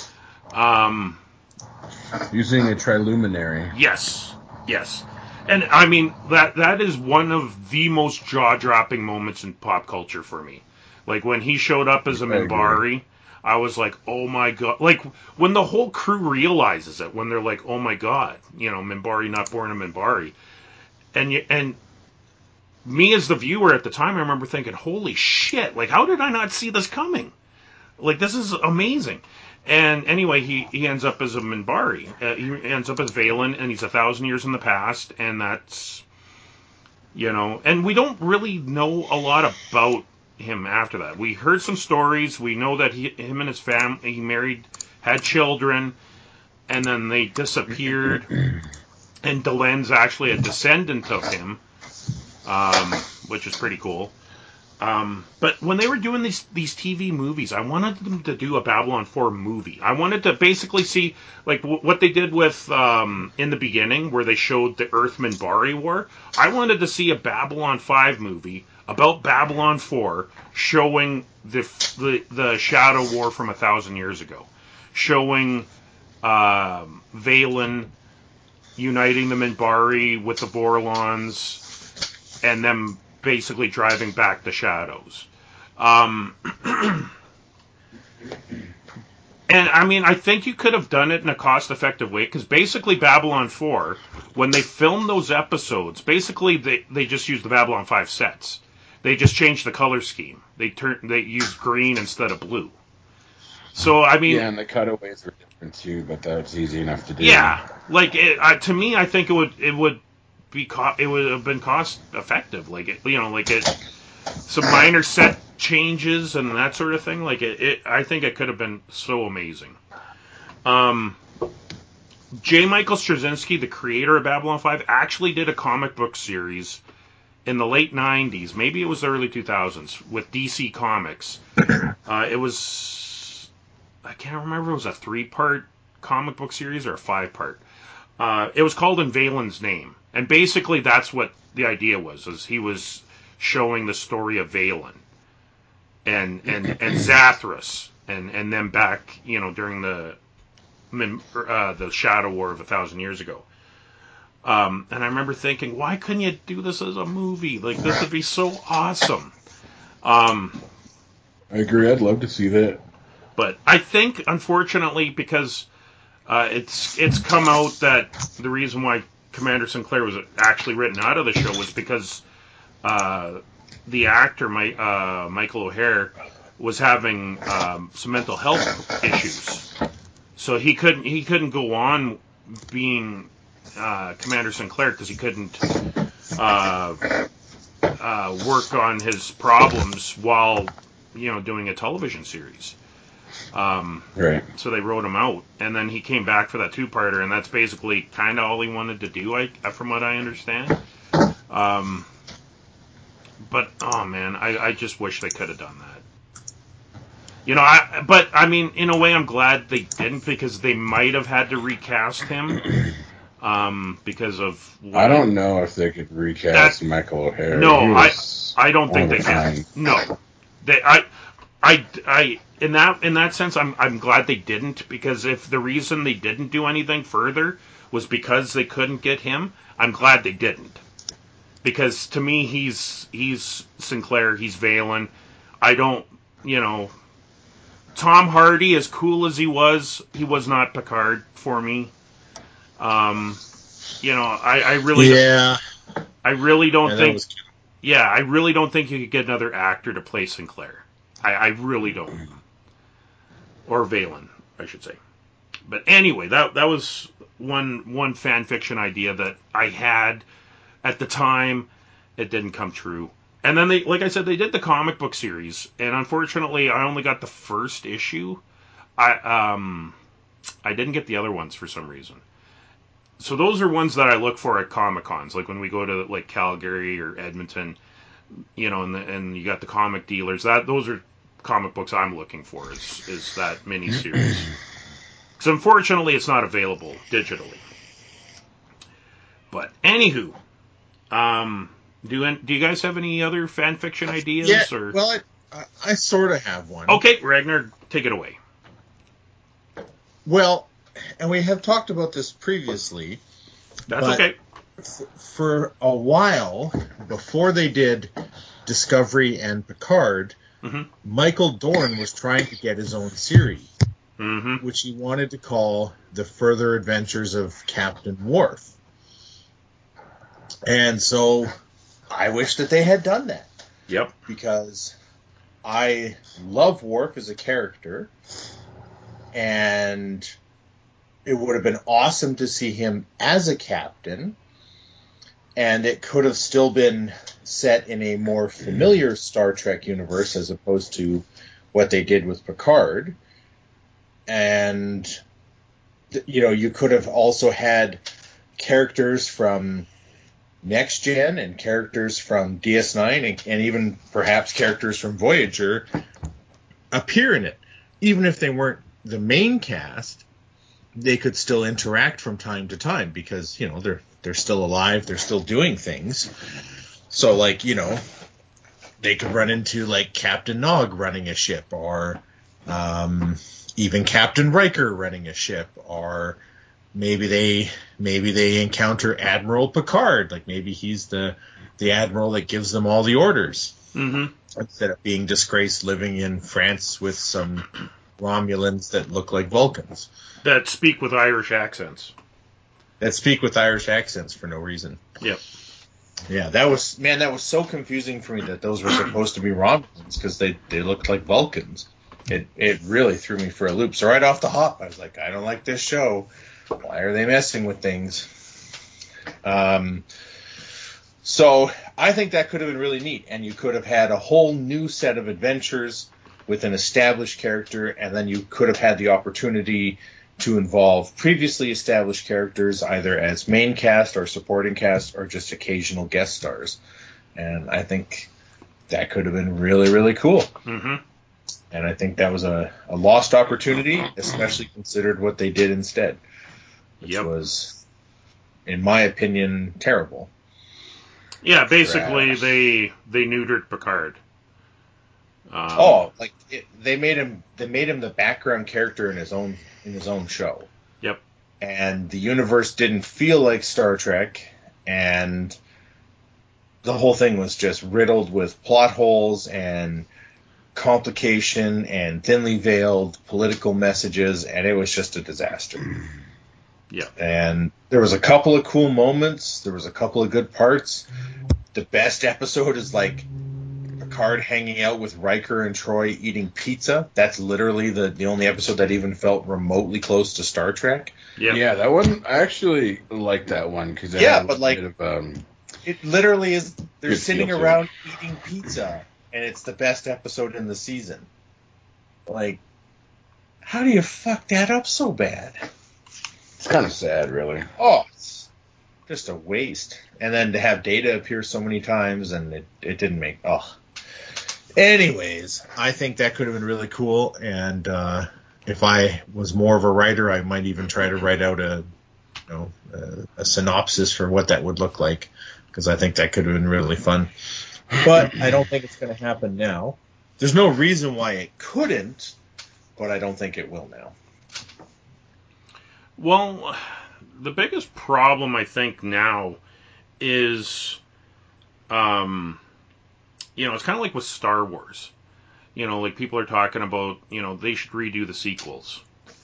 Using a triluminary. Yes. And I mean, that is one of the most jaw-dropping moments in pop culture for me. Like, when he showed up as a Minbari, I was like, oh my god. Like, when the whole crew realizes it, when they're like, oh my god, Minbari not born a Minbari. And me as the viewer at the time, I remember thinking, holy shit, like, how did I not see this coming? Like, this is amazing. And anyway, he ends up as a Minbari. He ends up as Valen, and he's 1,000 years in the past, and that's, and we don't really know a lot about him after that. We heard some stories. We know that him and his family, he married, had children, and then they disappeared. And Delenn's actually a descendant of him, which is pretty cool. But when they were doing these TV movies, I wanted them to do a Babylon 4 movie. I wanted to basically see, like, what they did with in the beginning, where they showed the Earth Minbari War. I wanted to see a Babylon 5 movie about Babylon 4, showing the Shadow War from 1,000 years ago, showing Valen uniting the Minbari with the Vorlons, and them basically driving back the Shadows. And I mean, I think you could have done it in a cost-effective way, because basically Babylon 4, when they filmed those episodes, basically they just used the Babylon 5 sets. They just changed the color scheme. They used green instead of blue. So I mean, yeah, and the cutaways were different too, but that's easy enough to do. Yeah, like to me, I think it would have been cost effective. Like some minor set changes and that sort of thing. Like I think it could have been so amazing. J. Michael Straczynski, the creator of Babylon 5, actually did a comic book series in the late 90s, maybe it was the early 2000s, with DC Comics. It was, I can't remember, it was a 3-part comic book series or a 5-part. It was called In Valen's Name. And basically that's what the idea was he was showing the story of Valen and Zathras and them back, during the Shadow War of 1,000 years ago. And I remember thinking, why couldn't you do this as a movie? Like, this would be so awesome. I agree. I'd love to see that. But I think, unfortunately, because it's come out that the reason why Commander Sinclair was actually written out of the show was because the actor Michael O'Hare was having some mental health issues, so he couldn't go on being Commander Sinclair because he couldn't work on his problems while doing a television series. Right. So they wrote him out, and then he came back for that 2-parter, and that's basically kind of all he wanted to do, from what I understand. But oh man, I just wish they could have done that. But I mean, in a way, I'm glad they didn't, because they might have had to recast him. Because of I don't know if they could recast Michael O'Hare. No, I don't think they can. No, in that sense, I'm glad they didn't, because if the reason they didn't do anything further was because they couldn't get him, I'm glad they didn't. Because to me, he's Sinclair, he's Valen. I don't, Tom Hardy, as cool as he was not Picard for me. I really don't think. Yeah, I really don't think you could get another actor to play Sinclair. I really don't. Or Valen, I should say. But anyway, that was one fan fiction idea that I had at the time. It didn't come true. And then they, like I said, they did the comic book series, and unfortunately, I only got the first issue. I didn't get the other ones for some reason. So those are ones that I look for at Comic Cons, like when we go to like Calgary or Edmonton, and you got the comic dealers. Those are comic books I'm looking for. Is that mini series? Because unfortunately, it's not available digitally. But anywho, do you guys have any other fan fiction ideas? Yeah, or? Well, I sort of have one. Okay, Ragnar, take it away. Well, and we have talked about this previously. That's okay. For a while, before they did Discovery and Picard, Michael Dorn was trying to get his own series, which he wanted to call The Further Adventures of Captain Worf. And so I wish that they had done that. Yep. Because I love Worf as a character, and it would have been awesome to see him as a captain, and it could have still been set in a more familiar Star Trek universe as opposed to what they did with Picard. And, you could have also had characters from Next Gen and characters from DS9 and even perhaps characters from Voyager appear in it. Even if they weren't the main cast, they could still interact from time to time because, they're still alive, they're still doing things. So, they could run into, Captain Nog running a ship, or even Captain Riker running a ship, or maybe they encounter Admiral Picard, maybe he's the admiral that gives them all the orders. Instead of being disgraced living in France with some Romulans that look like Vulcans. That speak with Irish accents. For no reason. Yep. Yeah, that was so confusing for me that those were supposed to be Romulans because they looked like Vulcans. It really threw me for a loop. So right off the hop, I was like, I don't like this show. Why are they messing with things? So I think that could have been really neat, and you could have had a whole new set of adventures with an established character, and then you could have had the opportunity to involve previously established characters either as main cast or supporting cast or just occasional guest stars. And I think that could have been really, really cool. And I think that was a lost opportunity, especially considered what they did instead, which was, in my opinion, terrible. Yeah, basically they neutered Picard. They made him the background character in his own show. Yep. And the universe didn't feel like Star Trek, and the whole thing was just riddled with plot holes and complication and thinly veiled political messages, and it was just a disaster. Yeah. And there was a couple of cool moments. There was a couple of good parts. The best episode is Picard hanging out with Riker and Troy eating pizza. That's literally the only episode that even felt remotely close to Star Trek. Yeah, that one, I actually liked that one because it literally is. They're sitting around eating pizza, and it's the best episode in the season. How do you fuck that up so bad? It's kind of sad, really. Oh, it's just a waste. And then to have Data appear so many times, and it didn't make... Oh. Anyways, I think that could have been really cool, and if I was more of a writer, I might even try to write out a synopsis for what that would look like, because I think that could have been really fun. But I don't think it's going to happen now. There's no reason why it couldn't, but I don't think it will now. Well, the biggest problem I think now is, it's kind of like with Star Wars. Like people are talking about, they should redo the sequels.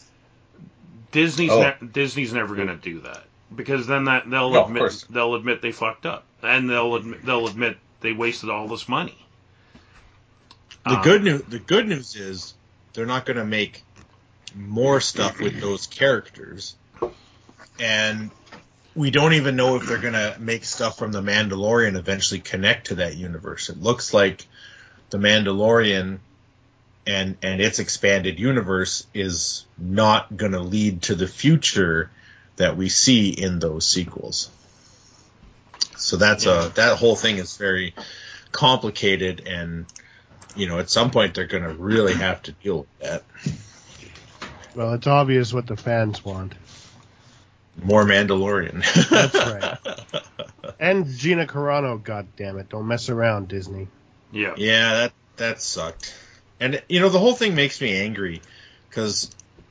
Disney's never going to do that, because then they'll admit they fucked up, and they'll admit they wasted all this money. The good news is they're not going to make more stuff with those characters, and we don't even know if they're going to make stuff from The Mandalorian eventually connect to that universe. It looks like The Mandalorian and its expanded universe is not going to lead to the future that we see in those sequels. So that whole thing is very complicated, and at some point they're going to really have to deal with that. Well, it's obvious what the fans want. More Mandalorian. That's right. And Gina Carano, goddammit. Don't mess around, Disney. Yeah. Yeah, that sucked. And, the whole thing makes me angry, because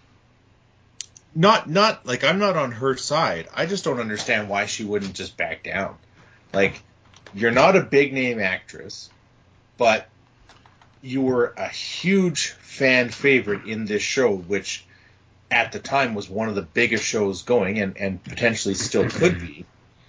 not like I'm not on her side. I just don't understand why she wouldn't just back down. Like, you're not a big name actress, but you were a huge fan favorite in this show, which at the time was one of the biggest shows going, and potentially still could be.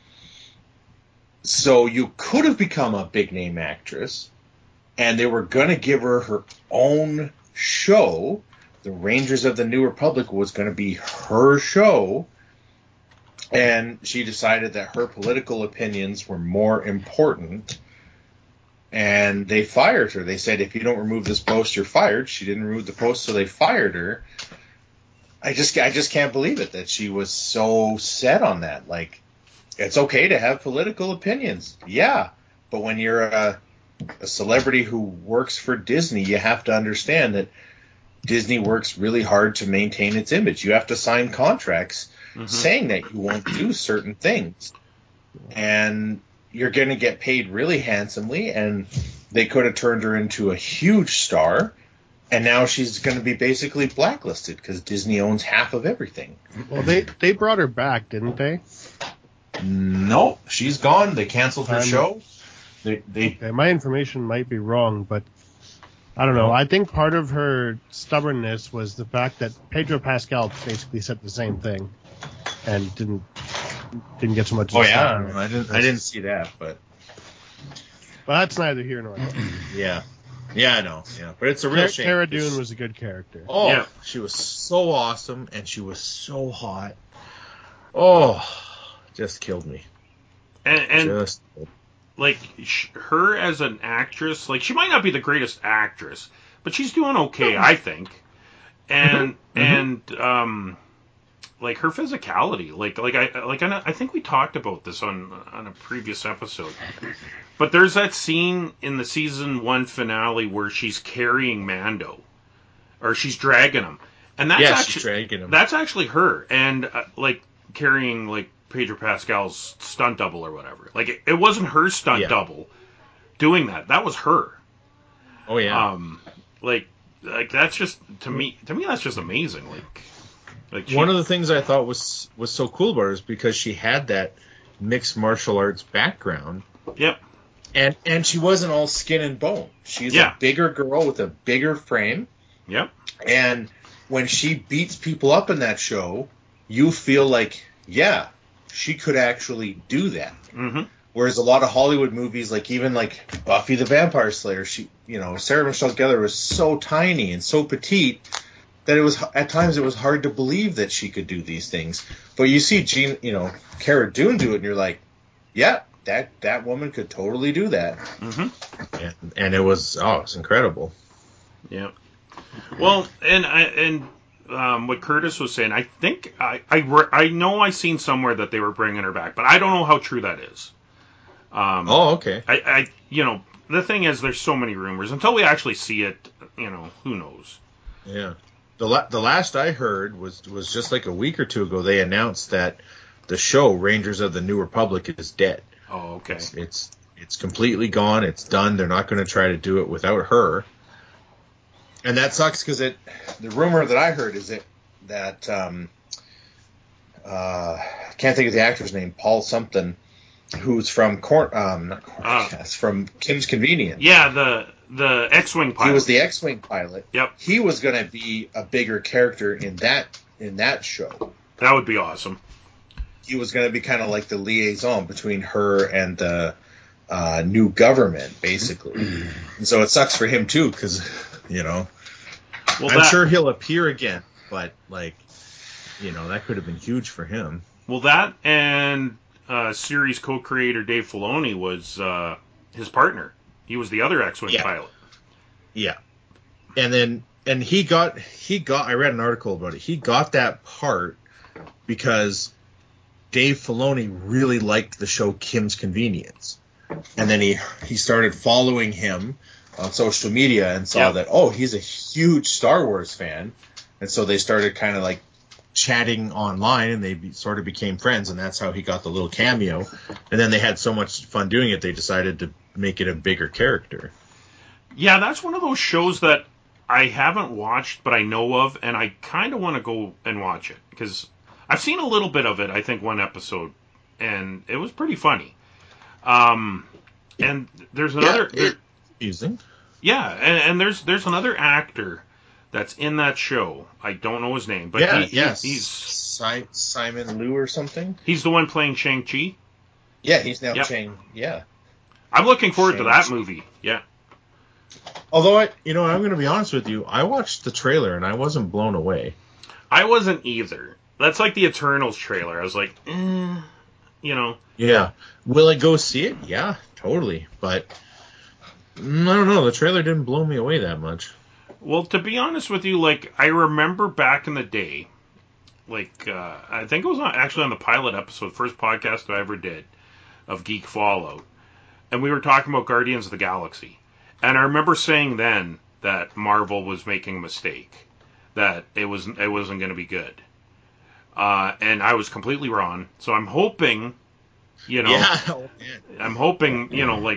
So you could have become a big name actress, and they were going to give her her own show. The Rangers of the New Republic was going to be her show, and she decided that her political opinions were more important, and they fired her. They said, if you don't remove this post, you're fired. She didn't remove the post, so they fired her. I just can't believe it that she was so set on that. Like, it's okay to have political opinions. Yeah, but when you're a celebrity who works for Disney, you have to understand that Disney works really hard to maintain its image. You have to sign contracts saying that you won't do certain things. And you're going to get paid really handsomely, and they could have turned her into a huge star, and now she's going to be basically blacklisted because Disney owns half of everything. Well, they brought her back, didn't they? No, she's gone. They canceled her show. Okay, my information might be wrong, but I don't know. I think part of her stubbornness was the fact that Pedro Pascal basically said the same thing and didn't get so much. Oh yeah, I didn't see that, but that's neither here nor there. Yeah, I know. Yeah, but it's a real shame. Cara Dune was a good character. Oh, yeah. She was so awesome, and she was so hot. Oh, just killed me. And like, her as an actress, like, she might not be the greatest actress, but she's doing okay, I think. And like, her physicality, I think we talked about this on a previous episode. But there's that scene in the season 1 finale where she's carrying Mando, or she's dragging him, and she's dragging him. That's actually her, and carrying like Pedro Pascal's stunt double or whatever. Like, it wasn't her stunt double doing that. That was her. Oh yeah. Like that's just to me that's just amazing. Like one of the things I thought was so cool about her is because she had that mixed martial arts background. Yep. And she wasn't all skin and bone. She's a bigger girl with a bigger frame. Yep. And when she beats people up in that show, you feel like, yeah, she could actually do that. Mm-hmm. Whereas a lot of Hollywood movies, like even like Buffy the Vampire Slayer, Sarah Michelle Gellar was so tiny and so petite that at times it was hard to believe that she could do these things. But you see Cara Dune do it, and you're like, yeah. That woman could totally do that. Mm-hmm. And it was incredible. Yeah. Well, and what Curtis was saying, I think I know I seen somewhere that they were bringing her back, but I don't know how true that is. Okay. the thing is, there's so many rumors. Until we actually see it, who knows? Yeah. The last I heard was just like a week or two ago. They announced that the show Rangers of the New Republic is dead. Oh, okay. It's completely gone. It's done. They're not going to try to do it without her. And that sucks because the rumor that I heard is that I can't think of the actor's name, Paul something, who's from from Kim's Convenience. Yeah, the X-wing pilot. He was the X-wing pilot. Yep. He was going to be a bigger character in that show. That would be awesome. He was going to be kind of like the liaison between her and the new government, basically. And so it sucks for him too, because I'm sure he'll appear again, but that could have been huge for him. Well, that and series co-creator Dave Filoni was his partner. He was the other X-wing pilot. Yeah, and he got. I read an article about it. He got that part because Dave Filoni really liked the show Kim's Convenience, and then he started following him on social media and saw that he's a huge Star Wars fan, and so they started kind of like chatting online, and they sort of became friends, and that's how he got the little cameo. And then they had so much fun doing it, they decided to make it a bigger character. Yeah, that's one of those shows that I haven't watched, but I know of, and I kind of want to go and watch it, because I've seen a little bit of it, I think one episode, and it was pretty funny. And there's another... Amusing. Yeah, and there's another actor that's in that show. I don't know his name, but he's Simon Liu or something. He's the one playing Shang-Chi. Yeah, he's now Shang. Yeah, I'm looking forward to that movie. Yeah. Although I'm going to be honest with you, I watched the trailer and I wasn't blown away. I wasn't either. That's like the Eternals trailer. I was like, Yeah. Will I go see it? Yeah, totally. But I don't know. The trailer didn't blow me away that much. Well, to be honest with you, I remember back in the day, I think it was actually on the pilot episode, first podcast I ever did of Geek Fallout, and we were talking about Guardians of the Galaxy, and I remember saying then that Marvel was making a mistake, that it wasn't going to be good, and I was completely wrong. So I'm hoping, I'm hoping,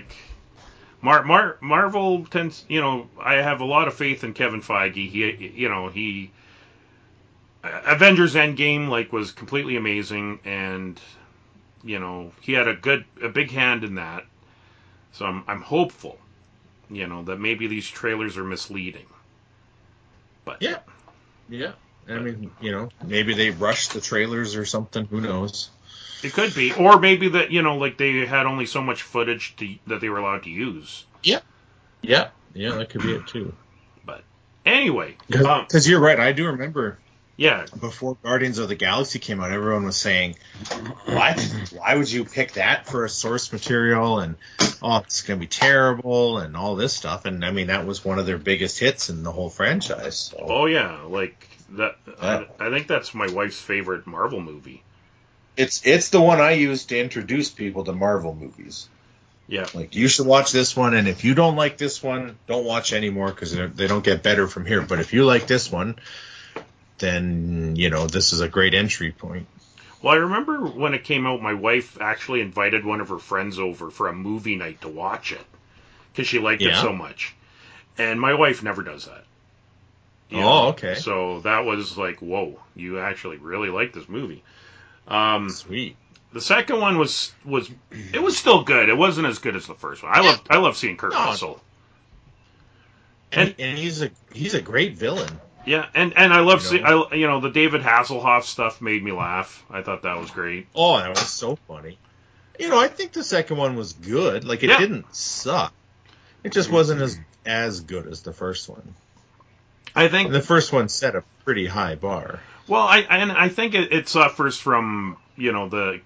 Marvel tends, I have a lot of faith in Kevin Feige. He Avengers Endgame was completely amazing, and he had a big hand in that. So I'm hopeful, that maybe these trailers are misleading. But yeah. I mean, maybe they rushed the trailers or something. Who knows? It could be, or maybe that they had only so much footage that they were allowed to use. Yeah, that could be it too. But anyway, because you're right, I do remember. Yeah. Before Guardians of the Galaxy came out, everyone was saying, "What? Why would you pick that for a source material?" And it's going to be terrible, and all this stuff. And I mean, that was one of their biggest hits in the whole franchise. So. Oh yeah, that. I think that's my wife's favorite Marvel movie. It's the one I use to introduce people to Marvel movies. Yeah. You should watch this one, and if you don't like this one, don't watch anymore because they don't get better from here. But if you like this one, then, this is a great entry point. Well, I remember when it came out, my wife actually invited one of her friends over for a movie night to watch it because she liked it so much. And my wife never does that. Okay. So that was whoa, you actually really like this movie. Sweet. The second one was still good. It wasn't as good as the first one. I love seeing Kurt Russell. And he's a great villain. Yeah, and I love the David Hasselhoff stuff made me laugh. I thought that was great. Oh, that was so funny. I think the second one was good. It didn't suck. It just wasn't as good as the first one. I think the first one set a pretty high bar. Well, I think it suffers from the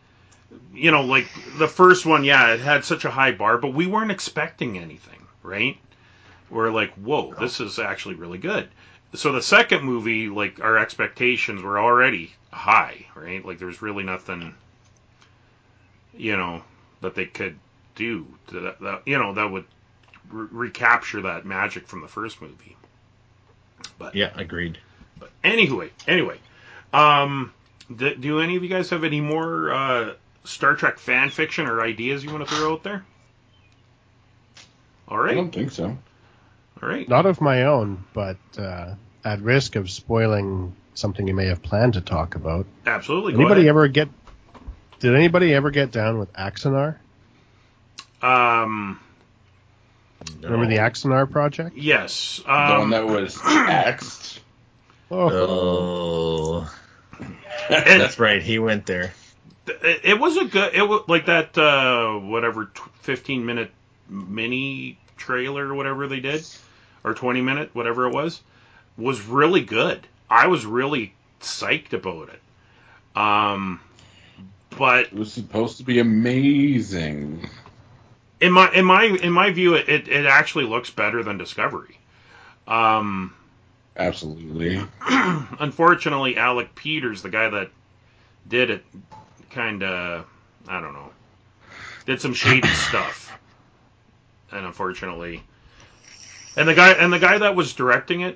first one. Yeah, it had such a high bar, but we weren't expecting anything, right? We're like, whoa, this is actually really good. So the second movie, our expectations were already high, right? There's really nothing, that they could do that would recapture that magic from the first movie. But Yeah, agreed. But anyway, do any of you guys have any more Star Trek fan fiction or ideas you want to throw out there? All I right. don't think so. All right. Not of my own, but at risk of spoiling something you may have planned to talk about. Absolutely. Did anybody ever get down with Axanar? No. Remember the Axanar project? Yes. The one that was axed. Oh. That's right, he went there. It was like that 15-minute mini trailer or whatever they did, or 20-minute, whatever it was really good. I was really psyched about it. But It was supposed to be amazing. in my view, it actually looks better than Discovery. Absolutely. Unfortunately, Alec Peters, the guy that did it, kind of, I don't know, did some shady stuff, and unfortunately, and the guy that was directing it,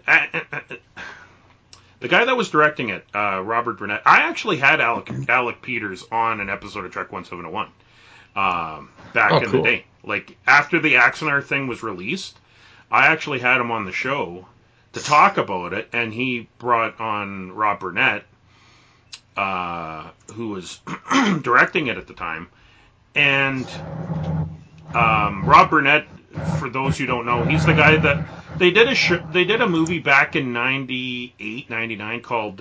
Robert Burnett. I actually had Alec Peters on an episode of Trek 1701 back in the day. Like after the Axanar thing was released, I actually had him on the show to talk about it, and he brought on Rob Burnett, who was directing it at the time. And Rob Burnett, for those who don't know, he's the guy that they did a movie back in 98, 99 called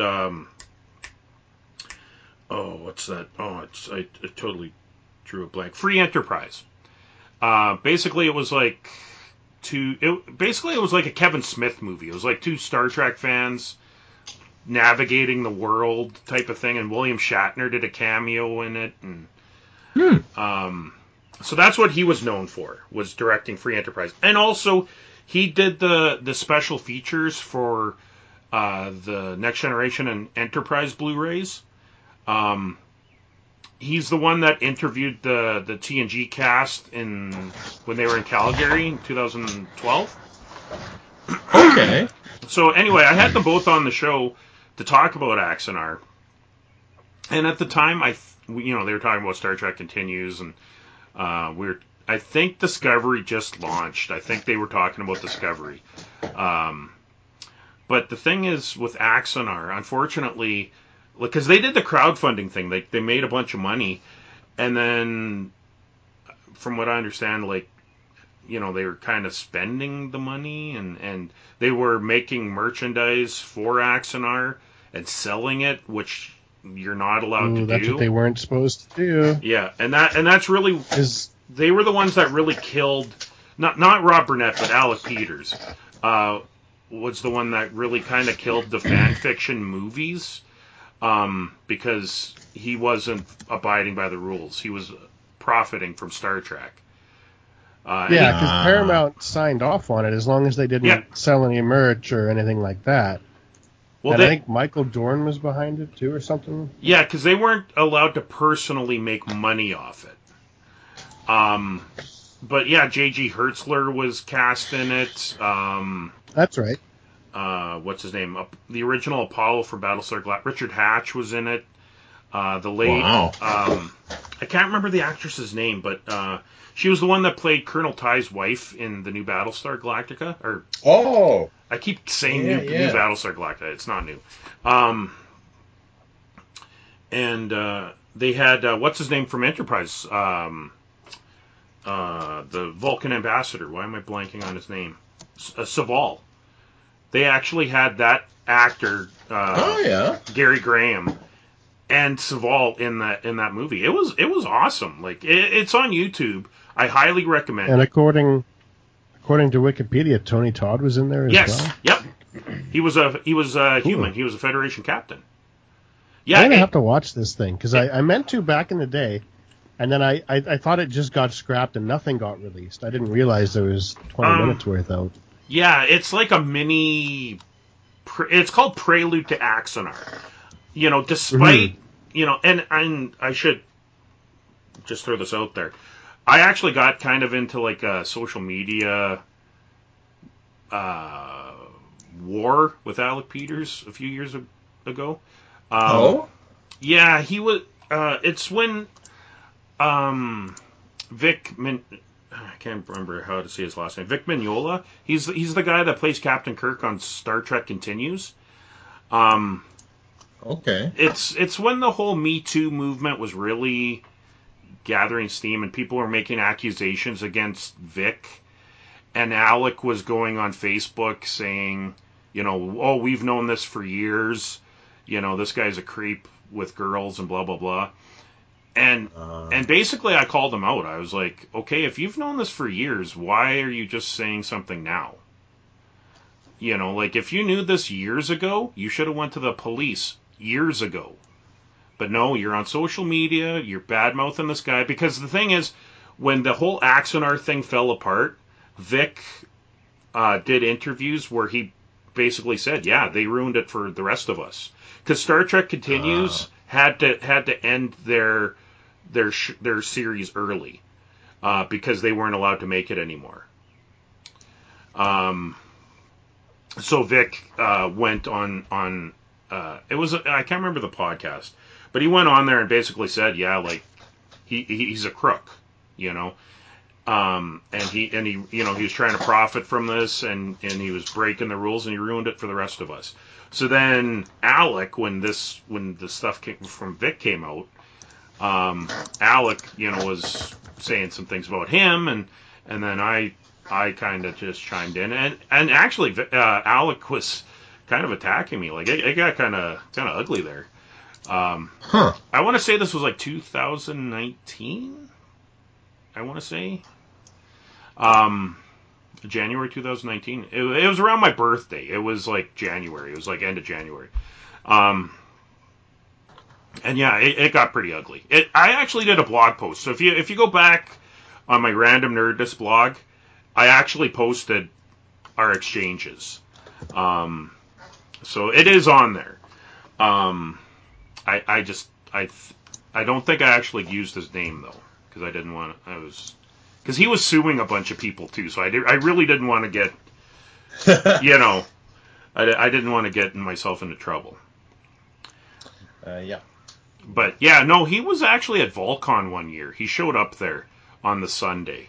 what's that? I totally drew a blank. Free Enterprise. Basically, it was like a Kevin Smith movie. It was like two Star Trek fans navigating the world type of thing, and William Shatner did a cameo in it, and so that's what he was known for, was directing Free Enterprise. And also he did the special features for the Next Generation and Enterprise Blu-rays. He's the one that interviewed the TNG cast when they were in Calgary in 2012. Okay. So anyway, I had them both on the show to talk about Axanar. And at the time, they were talking about Star Trek Continues, and I think Discovery just launched. I think they were talking about Discovery. But the thing is with Axanar, unfortunately, because they did the crowdfunding thing, they made a bunch of money, and then, from what I understand, they were kind of spending the money, and they were making merchandise for Axanar and selling it, which you're not allowed to do. That's what they weren't supposed to do. Yeah, and that's really they were the ones that really killed. Not Rob Burnett, but Alec Peters was the one that really kind of killed the fan fiction movies, because he wasn't abiding by the rules. He was profiting from Star Trek. Because Paramount signed off on it as long as they didn't sell any merch or anything like that. Well, and I think Michael Dorn was behind it too, or something. Yeah, because they weren't allowed to personally make money off it. But yeah, J.G. Hertzler was cast in it. That's right. What's his name? The original Apollo for Battlestar Galactica. Richard Hatch was in it. The late. Wow. I can't remember the actress's name, but she was the one that played Colonel Ty's wife in the new Battlestar Galactica. I keep saying new Battlestar Galactica. It's not new. And they had what's his name from Enterprise? The Vulcan ambassador. Why am I blanking on his name? Saval. They actually had that actor, Gary Graham, and Saval in that movie. It was awesome. Like it's on YouTube. I highly recommend. And according to Wikipedia, Tony Todd was in there as well. Yep. He was a human. He was a Federation captain. Yeah, I'm gonna have to watch this thing because I meant to back in the day, and then I thought it just got scrapped and nothing got released. I didn't realize there was 20 minutes worth out. Yeah, it's like a mini. It's called Prelude to Axanar. Despite and I should just throw this out there. I actually got kind of into like a social media war with Alec Peters a few years ago. Yeah, he was. It's when I can't remember how to say his last name. Vic Mignola. He's the guy that plays Captain Kirk on Star Trek Continues. Okay. It's when the whole Me Too movement was really gathering steam and people were making accusations against Vic, and Alec was going on Facebook saying, oh, we've known this for years. This guy's a creep with girls and blah blah blah. And basically I called him out. I was like, okay, if you've known this for years, why are you just saying something now? Like if you knew this years ago, you should have went to the police years ago. But no, you're on social media, you're bad-mouthing this guy. Because the thing is, when the whole Axanar thing fell apart, Vic did interviews where he basically said, yeah, they ruined it for the rest of us. Because Star Trek Continues had to end their series early because they weren't allowed to make it anymore. So Vic went on it was I can't remember the podcast, but he went on there and basically said, yeah, like he's a crook, and he he was trying to profit from this, and he was breaking the rules, and he ruined it for the rest of us. So then Alec, when the stuff from Vic came out, Alec, was saying some things about him, and then I kind of just chimed in, and actually Alec was kind of attacking me. Like it got kind of ugly there. I want to say this was like 2019. I want to say January 2019. It was around my birthday. It was like January. It was like end of January. And yeah, it got pretty ugly. I actually did a blog post. So if you go back on my Random Nerdist blog, I actually posted our exchanges. So it is on there. I don't think I actually used his name though, because I didn't want to. Because he was suing a bunch of people too, so I really didn't want to get, I didn't want to get myself into trouble. Yeah. But yeah, no, he was actually at Volcon one year. He showed up there on the Sunday,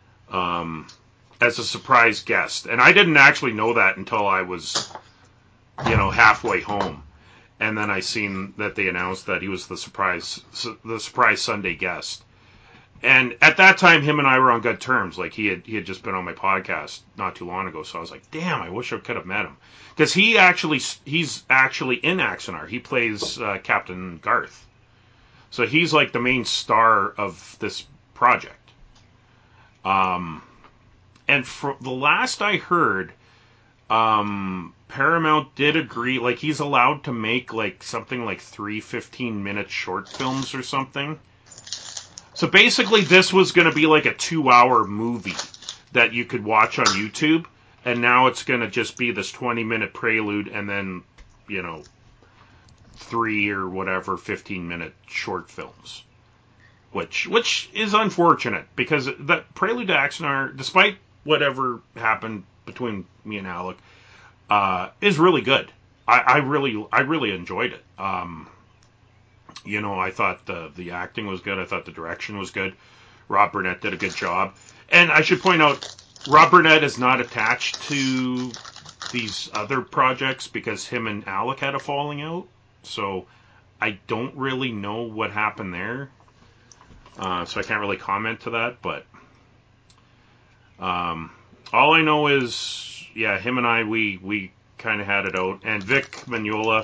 as a surprise guest, and I didn't actually know that until I was, halfway home, and then I seen that they announced that he was the surprise Sunday guest. And at that time, him and I were on good terms. Like he had just been on my podcast not too long ago, so I was like, damn, I wish I could have met him, because he's actually in Axanar. He plays Captain Garth, so he's like the main star of this project. And for the last I heard, Paramount did agree, like he's allowed to make like something like 3 15-minute short films or something. So basically this was going to be like a 2-hour movie that you could watch on YouTube, and now it's going to just be this 20-minute prelude and then, 3 or whatever 15-minute short films. Which is unfortunate, because that Prelude to Axanar, despite whatever happened between me and Alec, is really good. I really enjoyed it. I thought the acting was good. I thought the direction was good. Rob Burnett did a good job. And I should point out, Rob Burnett is not attached to these other projects because him and Alec had a falling out. So I don't really know what happened there. So I can't really comment to that. But all I know is, yeah, him and I, we kind of had it out. And Vic Mignola,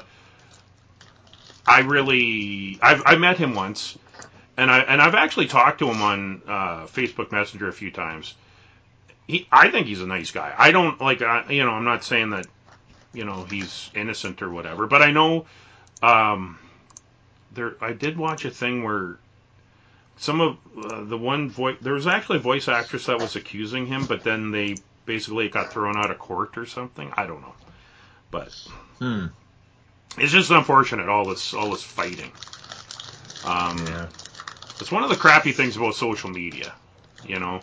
I met him once, and I've actually talked to him on Facebook Messenger a few times. I think he's a nice guy. I don't I'm not saying that he's innocent or whatever, but I know I did watch a thing where some of there was actually a voice actress that was accusing him, but then they basically got thrown out of court or something. I don't know, but it's just unfortunate, all this fighting. Yeah. It's one of the crappy things about social media. you know.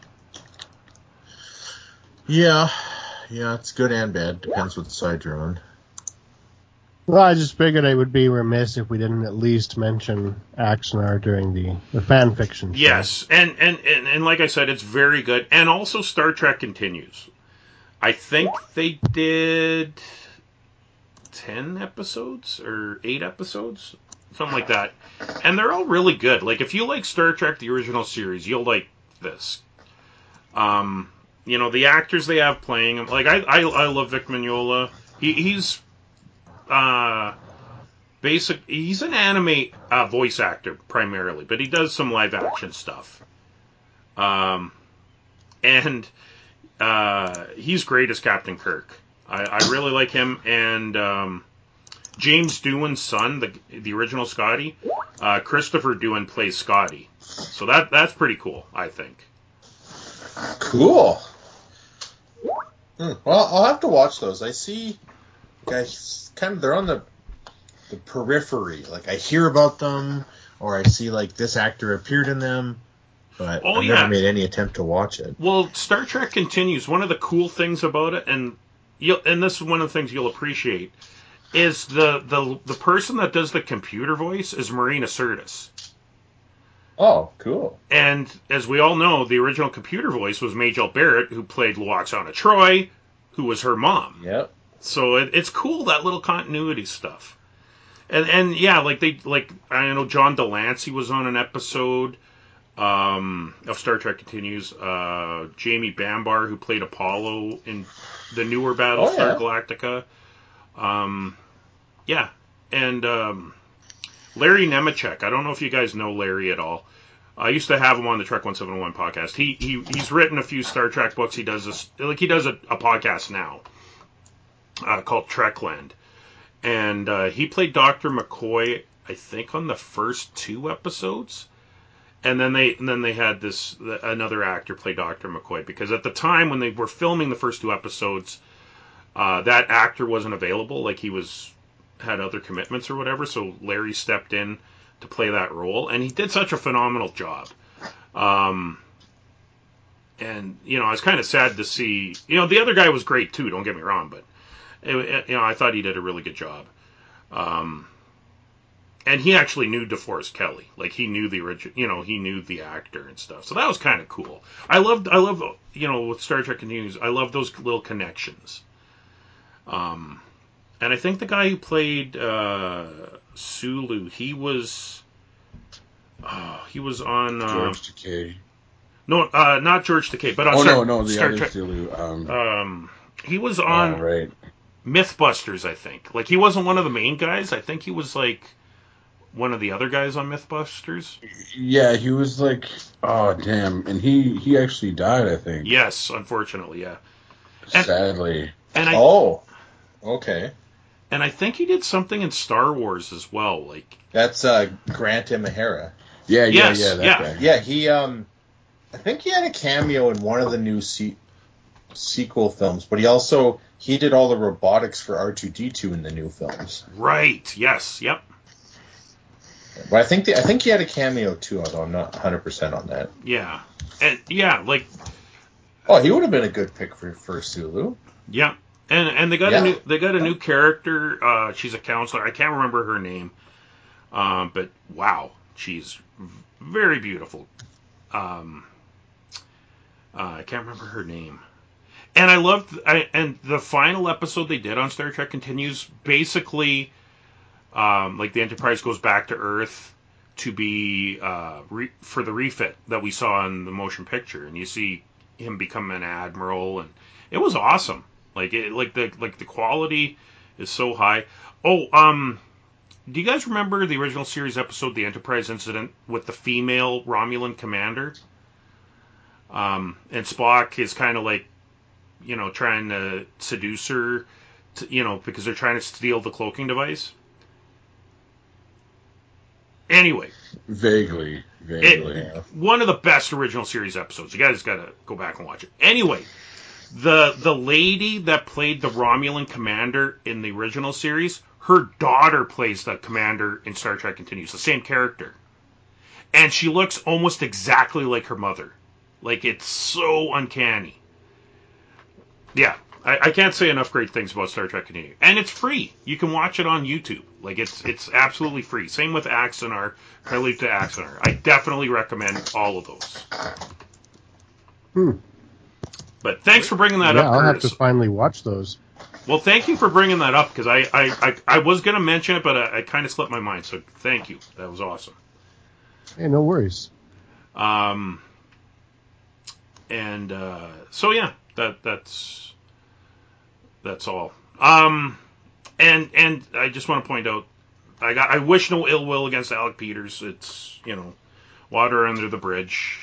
Yeah, it's good and bad. Depends what side you're on. Well, I just figured I would be remiss if we didn't at least mention Axanar during the fan fiction show. Yes, and like I said, it's very good. And also Star Trek Continues. I think they did 10 episodes or 8 episodes, something like that. And they're all really good. Like, if you like Star Trek, the original series, you'll like this. You know, the actors they have playing him, like, I love Vic Mignola. He's he's an anime voice actor primarily, but he does some live action stuff. And he's great as Captain Kirk. I really like him. And James Doohan's son, the original Scotty, Christopher Doohan plays Scotty. So that's pretty cool, I think. Cool. Well, I'll have to watch those. I see, guys, kind of they're on the periphery. Like, I hear about them, or I see like this actor appeared in them, but I've never made any attempt to watch it. Well, Star Trek Continues. One of the cool things about it, and this is one of the things you'll appreciate, is the person that does the computer voice is Marina Sirtis. Oh, cool. And as we all know, the original computer voice was Majel Barrett, who played Lwaxana Troi, who was her mom. Yep. So it's cool, that little continuity stuff. And yeah, like I know John Delancey was on an episode of Star Trek Continues. Jamie Bambar, who played Apollo in the newer Battlestar Galactica. Yeah. And Larry Nemechek. I don't know if you guys know Larry at all. I used to have him on the Trek 171 podcast. He's written a few Star Trek books. He does a podcast now called Trekland. And he played Dr. McCoy, I think, on the first 2 episodes. And then they had another actor play Dr. McCoy, because at the time when they were filming the first 2 episodes, that actor wasn't available. Like, he had other commitments or whatever, so Larry stepped in to play that role, and he did such a phenomenal job. And I was kind of sad to see. The other guy was great too. Don't get me wrong, but I thought he did a really good job. And he actually knew DeForest Kelley. Like, he knew the original, he knew the actor and stuff. So that was kind of cool. I love, with Star Trek Continues, I love those little connections. And I think the guy who played Sulu, he was on George Takei. No, not George Takei, but on the Star other Trek. Sulu. He was on right. Mythbusters, I think. Like, he wasn't one of the main guys. I think he was like one of the other guys on Mythbusters. Yeah, he was like, oh damn, and he actually died, I think. Yes, unfortunately, yeah. Sadly. Okay. And I think he did something in Star Wars as well. Like, that's Grant Imahara. Yeah, yes, that guy. Yeah, he I think he had a cameo in one of the new sequel films, but he did all the robotics for R2-D2 in the new films. Right. Yes. Yep. But I think he had a cameo too, although I'm not 100% on that. Yeah. And yeah, like. Oh, he would have been a good pick for Sulu. Yeah. And they got a new character. She's a counselor. I can't remember her name. But wow, she's very beautiful. I can't remember her name. And I loved, and the final episode they did on Star Trek Continues, basically, like, the Enterprise goes back to Earth to be for the refit that we saw in the motion picture, and you see him become an admiral, and it was awesome. The quality is so high. Oh, do you guys remember the original series episode, The Enterprise Incident, with the female Romulan commander? And Spock is kind of like, trying to seduce her, because they're trying to steal the cloaking device. Anyway. Vaguely. One of the best original series episodes. You guys got to go back and watch it. Anyway, the lady that played the Romulan commander in the original series, her daughter plays the commander in Star Trek Continues, the same character. And she looks almost exactly like her mother. Like, it's so uncanny. Yeah, I can't say enough great things about Star Trek Canadian. And it's free. You can watch it on YouTube. Like, it's absolutely free. Same with Axanar, Prelude to Axanar. I definitely recommend all of those. But thanks for bringing that up, I'll have Curtis. to finally watch those. Well, thank you for bringing that up, because I was going to mention it, but I kind of slipped my mind, so thank you. That was awesome. Hey, no worries. So yeah, that's all. And I just want to point out, I wish no ill will against Alec Peters. It's, water under the bridge.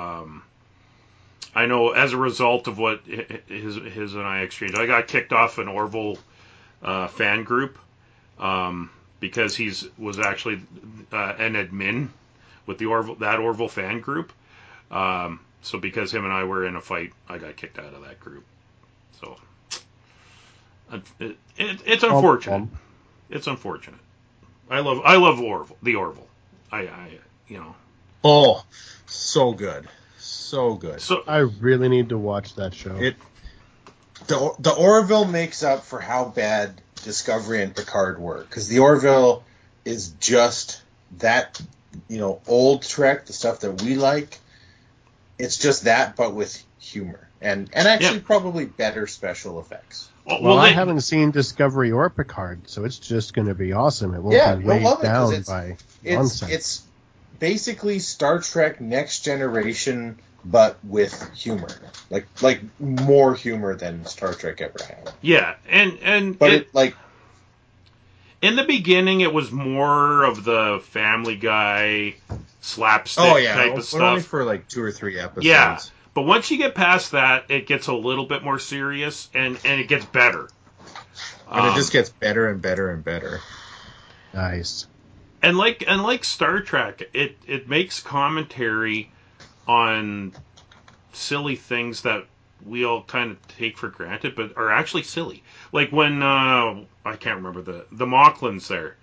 I know as a result of what his and I exchanged, I got kicked off an Orville fan group because was actually an admin with that Orville fan group. So because him and I were in a fight, I got kicked out of that group. So it's unfortunate. It's unfortunate. I love Orville, the Orville. Oh, so good. So good. So I really need to watch that show. The Orville makes up for how bad Discovery and Picard were, because the Orville is just that, old Trek, the stuff that we like. It's just that, but with humor and actually probably better special effects. Well, I haven't seen Discovery or Picard, so it's just going to be awesome. It won't be weighed down by nonsense. It's basically Star Trek Next Generation, but with humor, like more humor than Star Trek ever had. Yeah, but in the beginning, it was more of the Family Guy slapstick type of stuff. Only for like 2 or 3 episodes. Yeah, but once you get past that, it gets a little bit more serious, and it gets better. And it just gets better and better and better. Nice. And like Star Trek, it makes commentary on silly things that we all kind of take for granted, but are actually silly. Like when I can't remember the Mocklins there,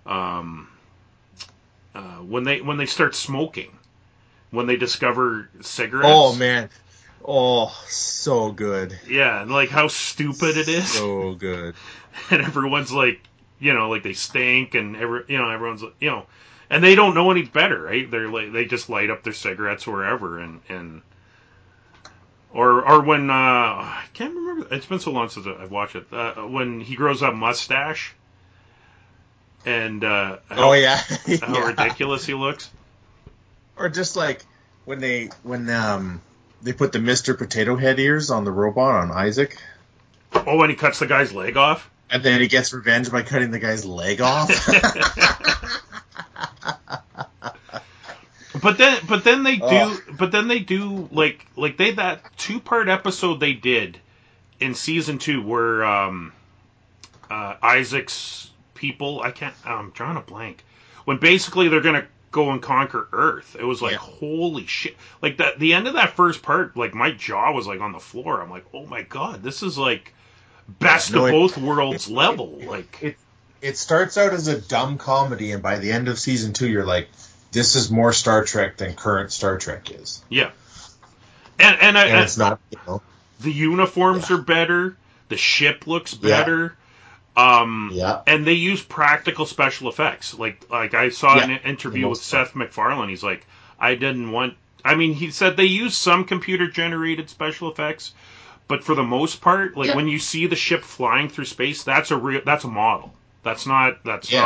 when they start smoking, when they discover cigarettes. Oh man, so good. Yeah, and like how stupid it is. So good. And everyone's like, like they stink, and everyone's like, and they don't know any better, right? They're like, they just light up their cigarettes wherever, and or when I can't remember. It's been so long since I've watched it. When he grows a mustache, and how ridiculous he looks. Or just like when they put the Mr. Potato Head ears on the robot on Isaac. Oh, when he cuts the guy's leg off. And then he gets revenge by cutting the guy's leg off. But then they do like that 2-part episode they did in season 2 where Isaac's people, I'm drawing a blank, when basically they're gonna go and conquer Earth. It was like, holy shit. Like the end of that first part, like my jaw was like on the floor. I'm like, oh my god, this is like best of both worlds level. It starts out as a dumb comedy, and by the end of season 2, you're like, this is more Star Trek than current Star Trek is. Yeah, and it's not. The uniforms are better. The ship looks better. And they use practical special effects. Like I saw an interview with Seth MacFarlane. He's like, he said they use some computer generated special effects, but for the most part, when you see the ship flying through space, that's a model. That's not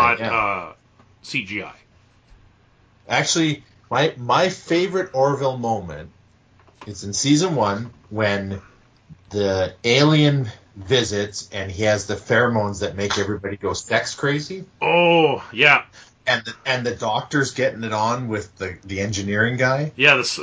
CGI. Actually, my favorite Orville moment is in season 1 when the alien visits and he has the pheromones that make everybody go sex crazy. Oh, yeah. And the doctor's getting it on with the engineering guy. Yeah, this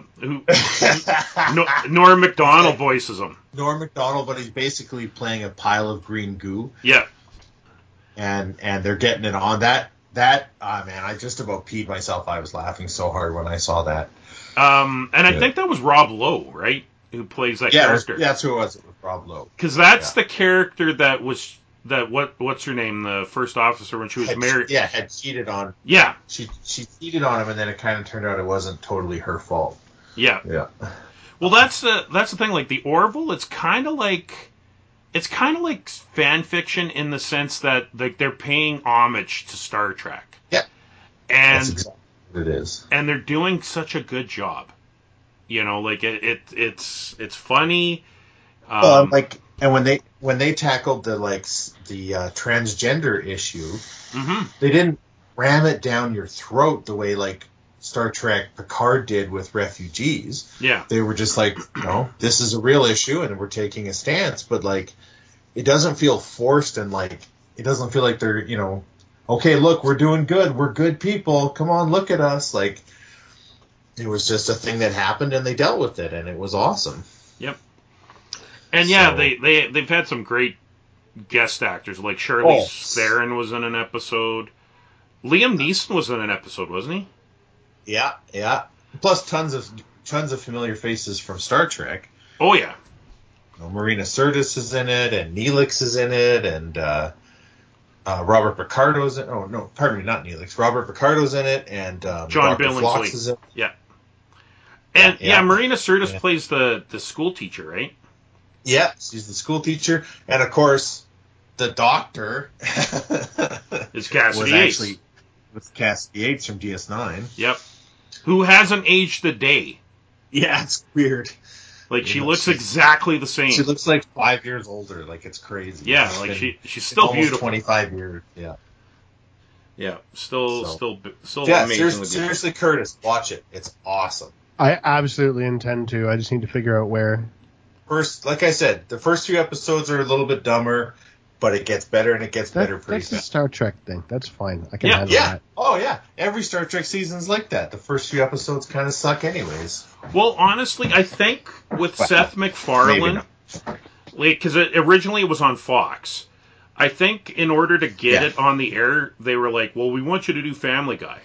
Norm Macdonald voices him. Norm Macdonald, but he's basically playing a pile of green goo. Yeah. And they're getting it on. Man, I just about peed myself. I was laughing so hard when I saw that. I think that was Rob Lowe, right? Who plays that character. That's who it was. It was Rob Lowe. Because that's the character what's her name? The first officer when she was married. Yeah, had cheated on. Yeah. She cheated on him, and then it kind of turned out it wasn't totally her fault. Yeah. Yeah. Well, that's the thing. Like the Orville, it's kind of like fan fiction in the sense that like they're paying homage to Star Trek. Yeah. And That's exactly what it is. and they're doing such a good job. You know, like it's funny. And when they tackled the transgender issue, they didn't ram it down your throat the way like Star Trek Picard did with refugees. Yeah. They were just like, this is a real issue and we're taking a stance, but like it doesn't feel forced and like it doesn't feel like they're, okay, look, we're doing good. We're good people. Come on, look at us. Like it was just a thing that happened and they dealt with it and it was awesome. Yep. And yeah, they've had some great guest actors, like Charlize Theron was in an episode. Liam Neeson was in an episode, wasn't he? Yeah, yeah. Plus tons of familiar faces from Star Trek. Oh yeah. Marina Sirtis is in it, and Neelix is in it, and Robert Picardo's in. Oh no, pardon me, not Neelix. Robert Picardo's in it, and John Dr. Billingsley. Phlox is in it. Yeah. And Yeah. Marina Sirtis plays the school teacher, right? Yeah, she's the school teacher, and of course, the doctor is Cassidy was Yates. actually with Cassidy Yates from DS9. Yep. Who hasn't aged a day. Yeah, it's weird. Like, she looks exactly the same. She looks like 5 years older. Like, it's crazy. Yeah, It's like been she's still almost beautiful. 25 years. Yeah. Yeah, still Yeah, amazing. seriously, Curtis, watch it. It's awesome. I absolutely intend to. I just need to figure out where. First, like I said, the first few episodes are a little bit dumber, but it gets better and it gets better pretty That's a fast. Star Trek thing. That's fine. I can Yeah, handle Yeah. that. Oh, yeah. Every Star Trek season's like that. The first few episodes kind of suck anyways. Well, honestly, I think with Seth MacFarlane, because originally it was on Fox, I think in order to get it on the air, they were like, well, we want you to do Family Guy.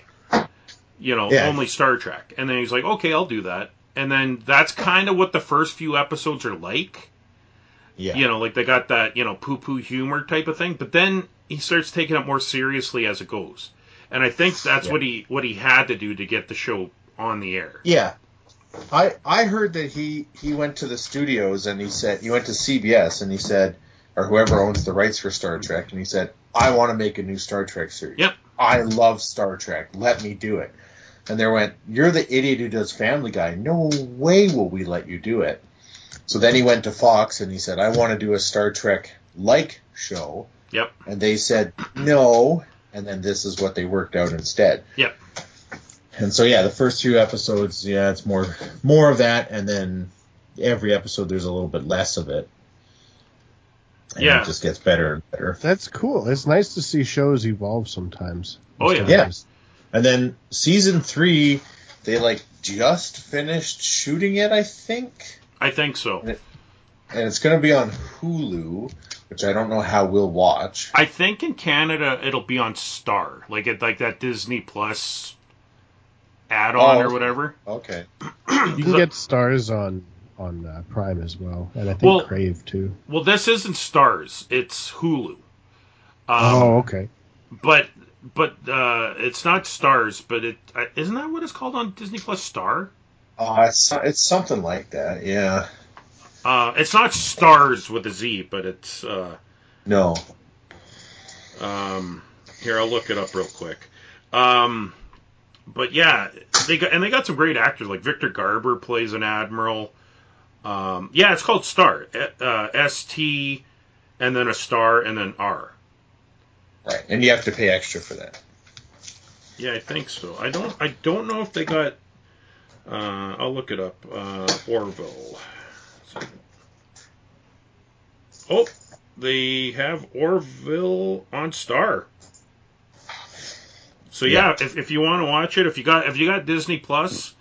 Only Star Trek. And then he's like, okay, I'll do that. And then that's kind of what the first few episodes are like. Yeah. Like they got that, poo-poo humor type of thing. But then he starts taking it more seriously as it goes. And I think that's what he had to do to get the show on the air. Yeah. I heard that he went to the studios and he went to CBS and he said, or whoever owns the rights for Star Trek, and he said, I want to make a new Star Trek series. Yep. I love Star Trek. Let me do it. And they went, you're the idiot who does Family Guy. No way will we let you do it. So then he went to Fox and he said, I want to do a Star Trek-like show. Yep. And they said, no. And then this is what they worked out instead. Yep. And so, the first few episodes, it's more of that. And then every episode there's a little bit less of it. And it just gets better and better. That's cool. It's nice to see shows evolve sometimes. Oh, yeah. Yeah. And then season 3, they just finished shooting it, I think. I think so. And it's going to be on Hulu, which I don't know how we'll watch. I think in Canada it'll be on Star, like that Disney Plus add-on or whatever. Okay. You can get Stars on Prime as well, and I think Crave too. Well, this isn't Stars; it's Hulu. Okay. But it's not Stars. But isn't that what it's called on Disney Plus? Star. It's something like that. Yeah. It's not Stars with a Z, but it's no. Here, I'll look it up real quick. But yeah, they got some great actors, like Victor Garber plays an admiral. It's called Star. ST and then a star and then R. Right, and you have to pay extra for that. Yeah, I think so. I don't know if they got. I'll look it up. Orville. Oh, they have Orville on Star. So if you want to watch it, if you got Disney Plus,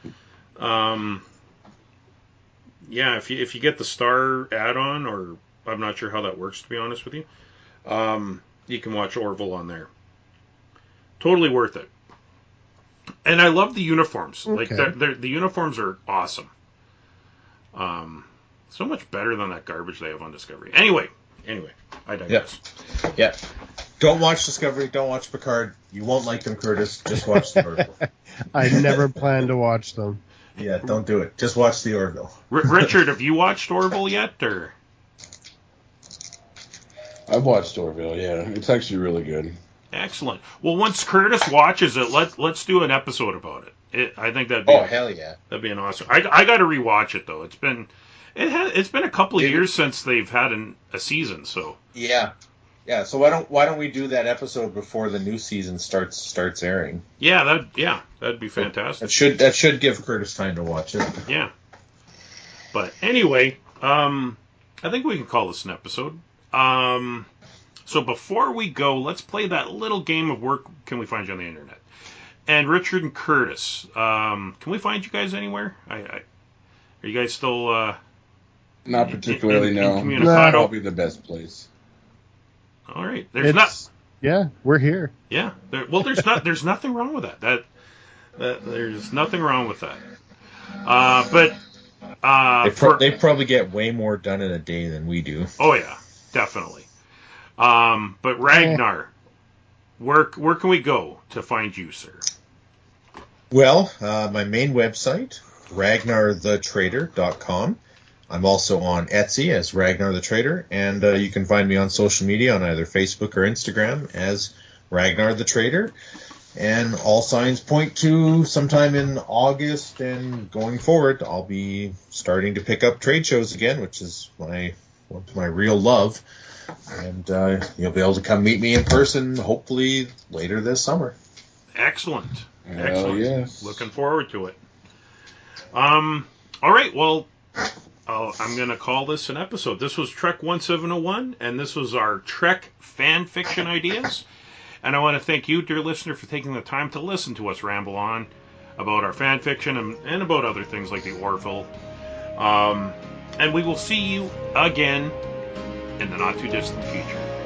if you get the Star add-on, or I'm not sure how that works to be honest with you, you can watch Orville on there. Totally worth it. And I love the uniforms. Okay. Like the uniforms are awesome. So much better than that garbage they have on Discovery. Anyway, I digress. Yeah. Don't watch Discovery. Don't watch Picard. You won't like them, Curtis. Just watch the Orville. I never plan to watch them. Yeah, don't do it. Just watch the Orville. Richard, have you watched Orville yet, or? I've watched Orville. Yeah, it's actually really good. Excellent. Well, once Curtis watches it, let's do an episode about it. I think that'd be hell yeah, that'd be an awesome. I got to rewatch it though. It's been a couple of years since they've had a season. So yeah. So why don't we do that episode before the new season starts airing? Yeah, that'd be fantastic. That should give Curtis time to watch it. Yeah. But anyway, I think we can call this an episode. So before we go, let's play that little game of Where Can We Find You on the Internet? And Richard and Curtis, can we find you guys anywhere? Are you guys still not particularly? No, Incommunicado? Probably the best place. All right, Yeah, we're here. Yeah, there's nothing wrong with that. There's nothing wrong with that. They probably get way more done in a day than we do. Oh yeah, definitely. But Ragnar, where can we go to find you, sir? Well, my main website, ragnarthetrader.com. I'm also on Etsy as Ragnar the Trader, and you can find me on social media on either Facebook or Instagram as Ragnar the Trader. And all signs point to sometime in August and going forward, I'll be starting to pick up trade shows again, which is my real love. And you'll be able to come meet me in person, hopefully later this summer. Excellent. Yes. Looking forward to it. All right, well, I'm going to call this an episode. This was Trek 1701, and this was our Trek fan fiction ideas. And I want to thank you, dear listener, for taking the time to listen to us ramble on about our fan fiction and about other things like the Orville. And we will see you again in the not-too-distant future.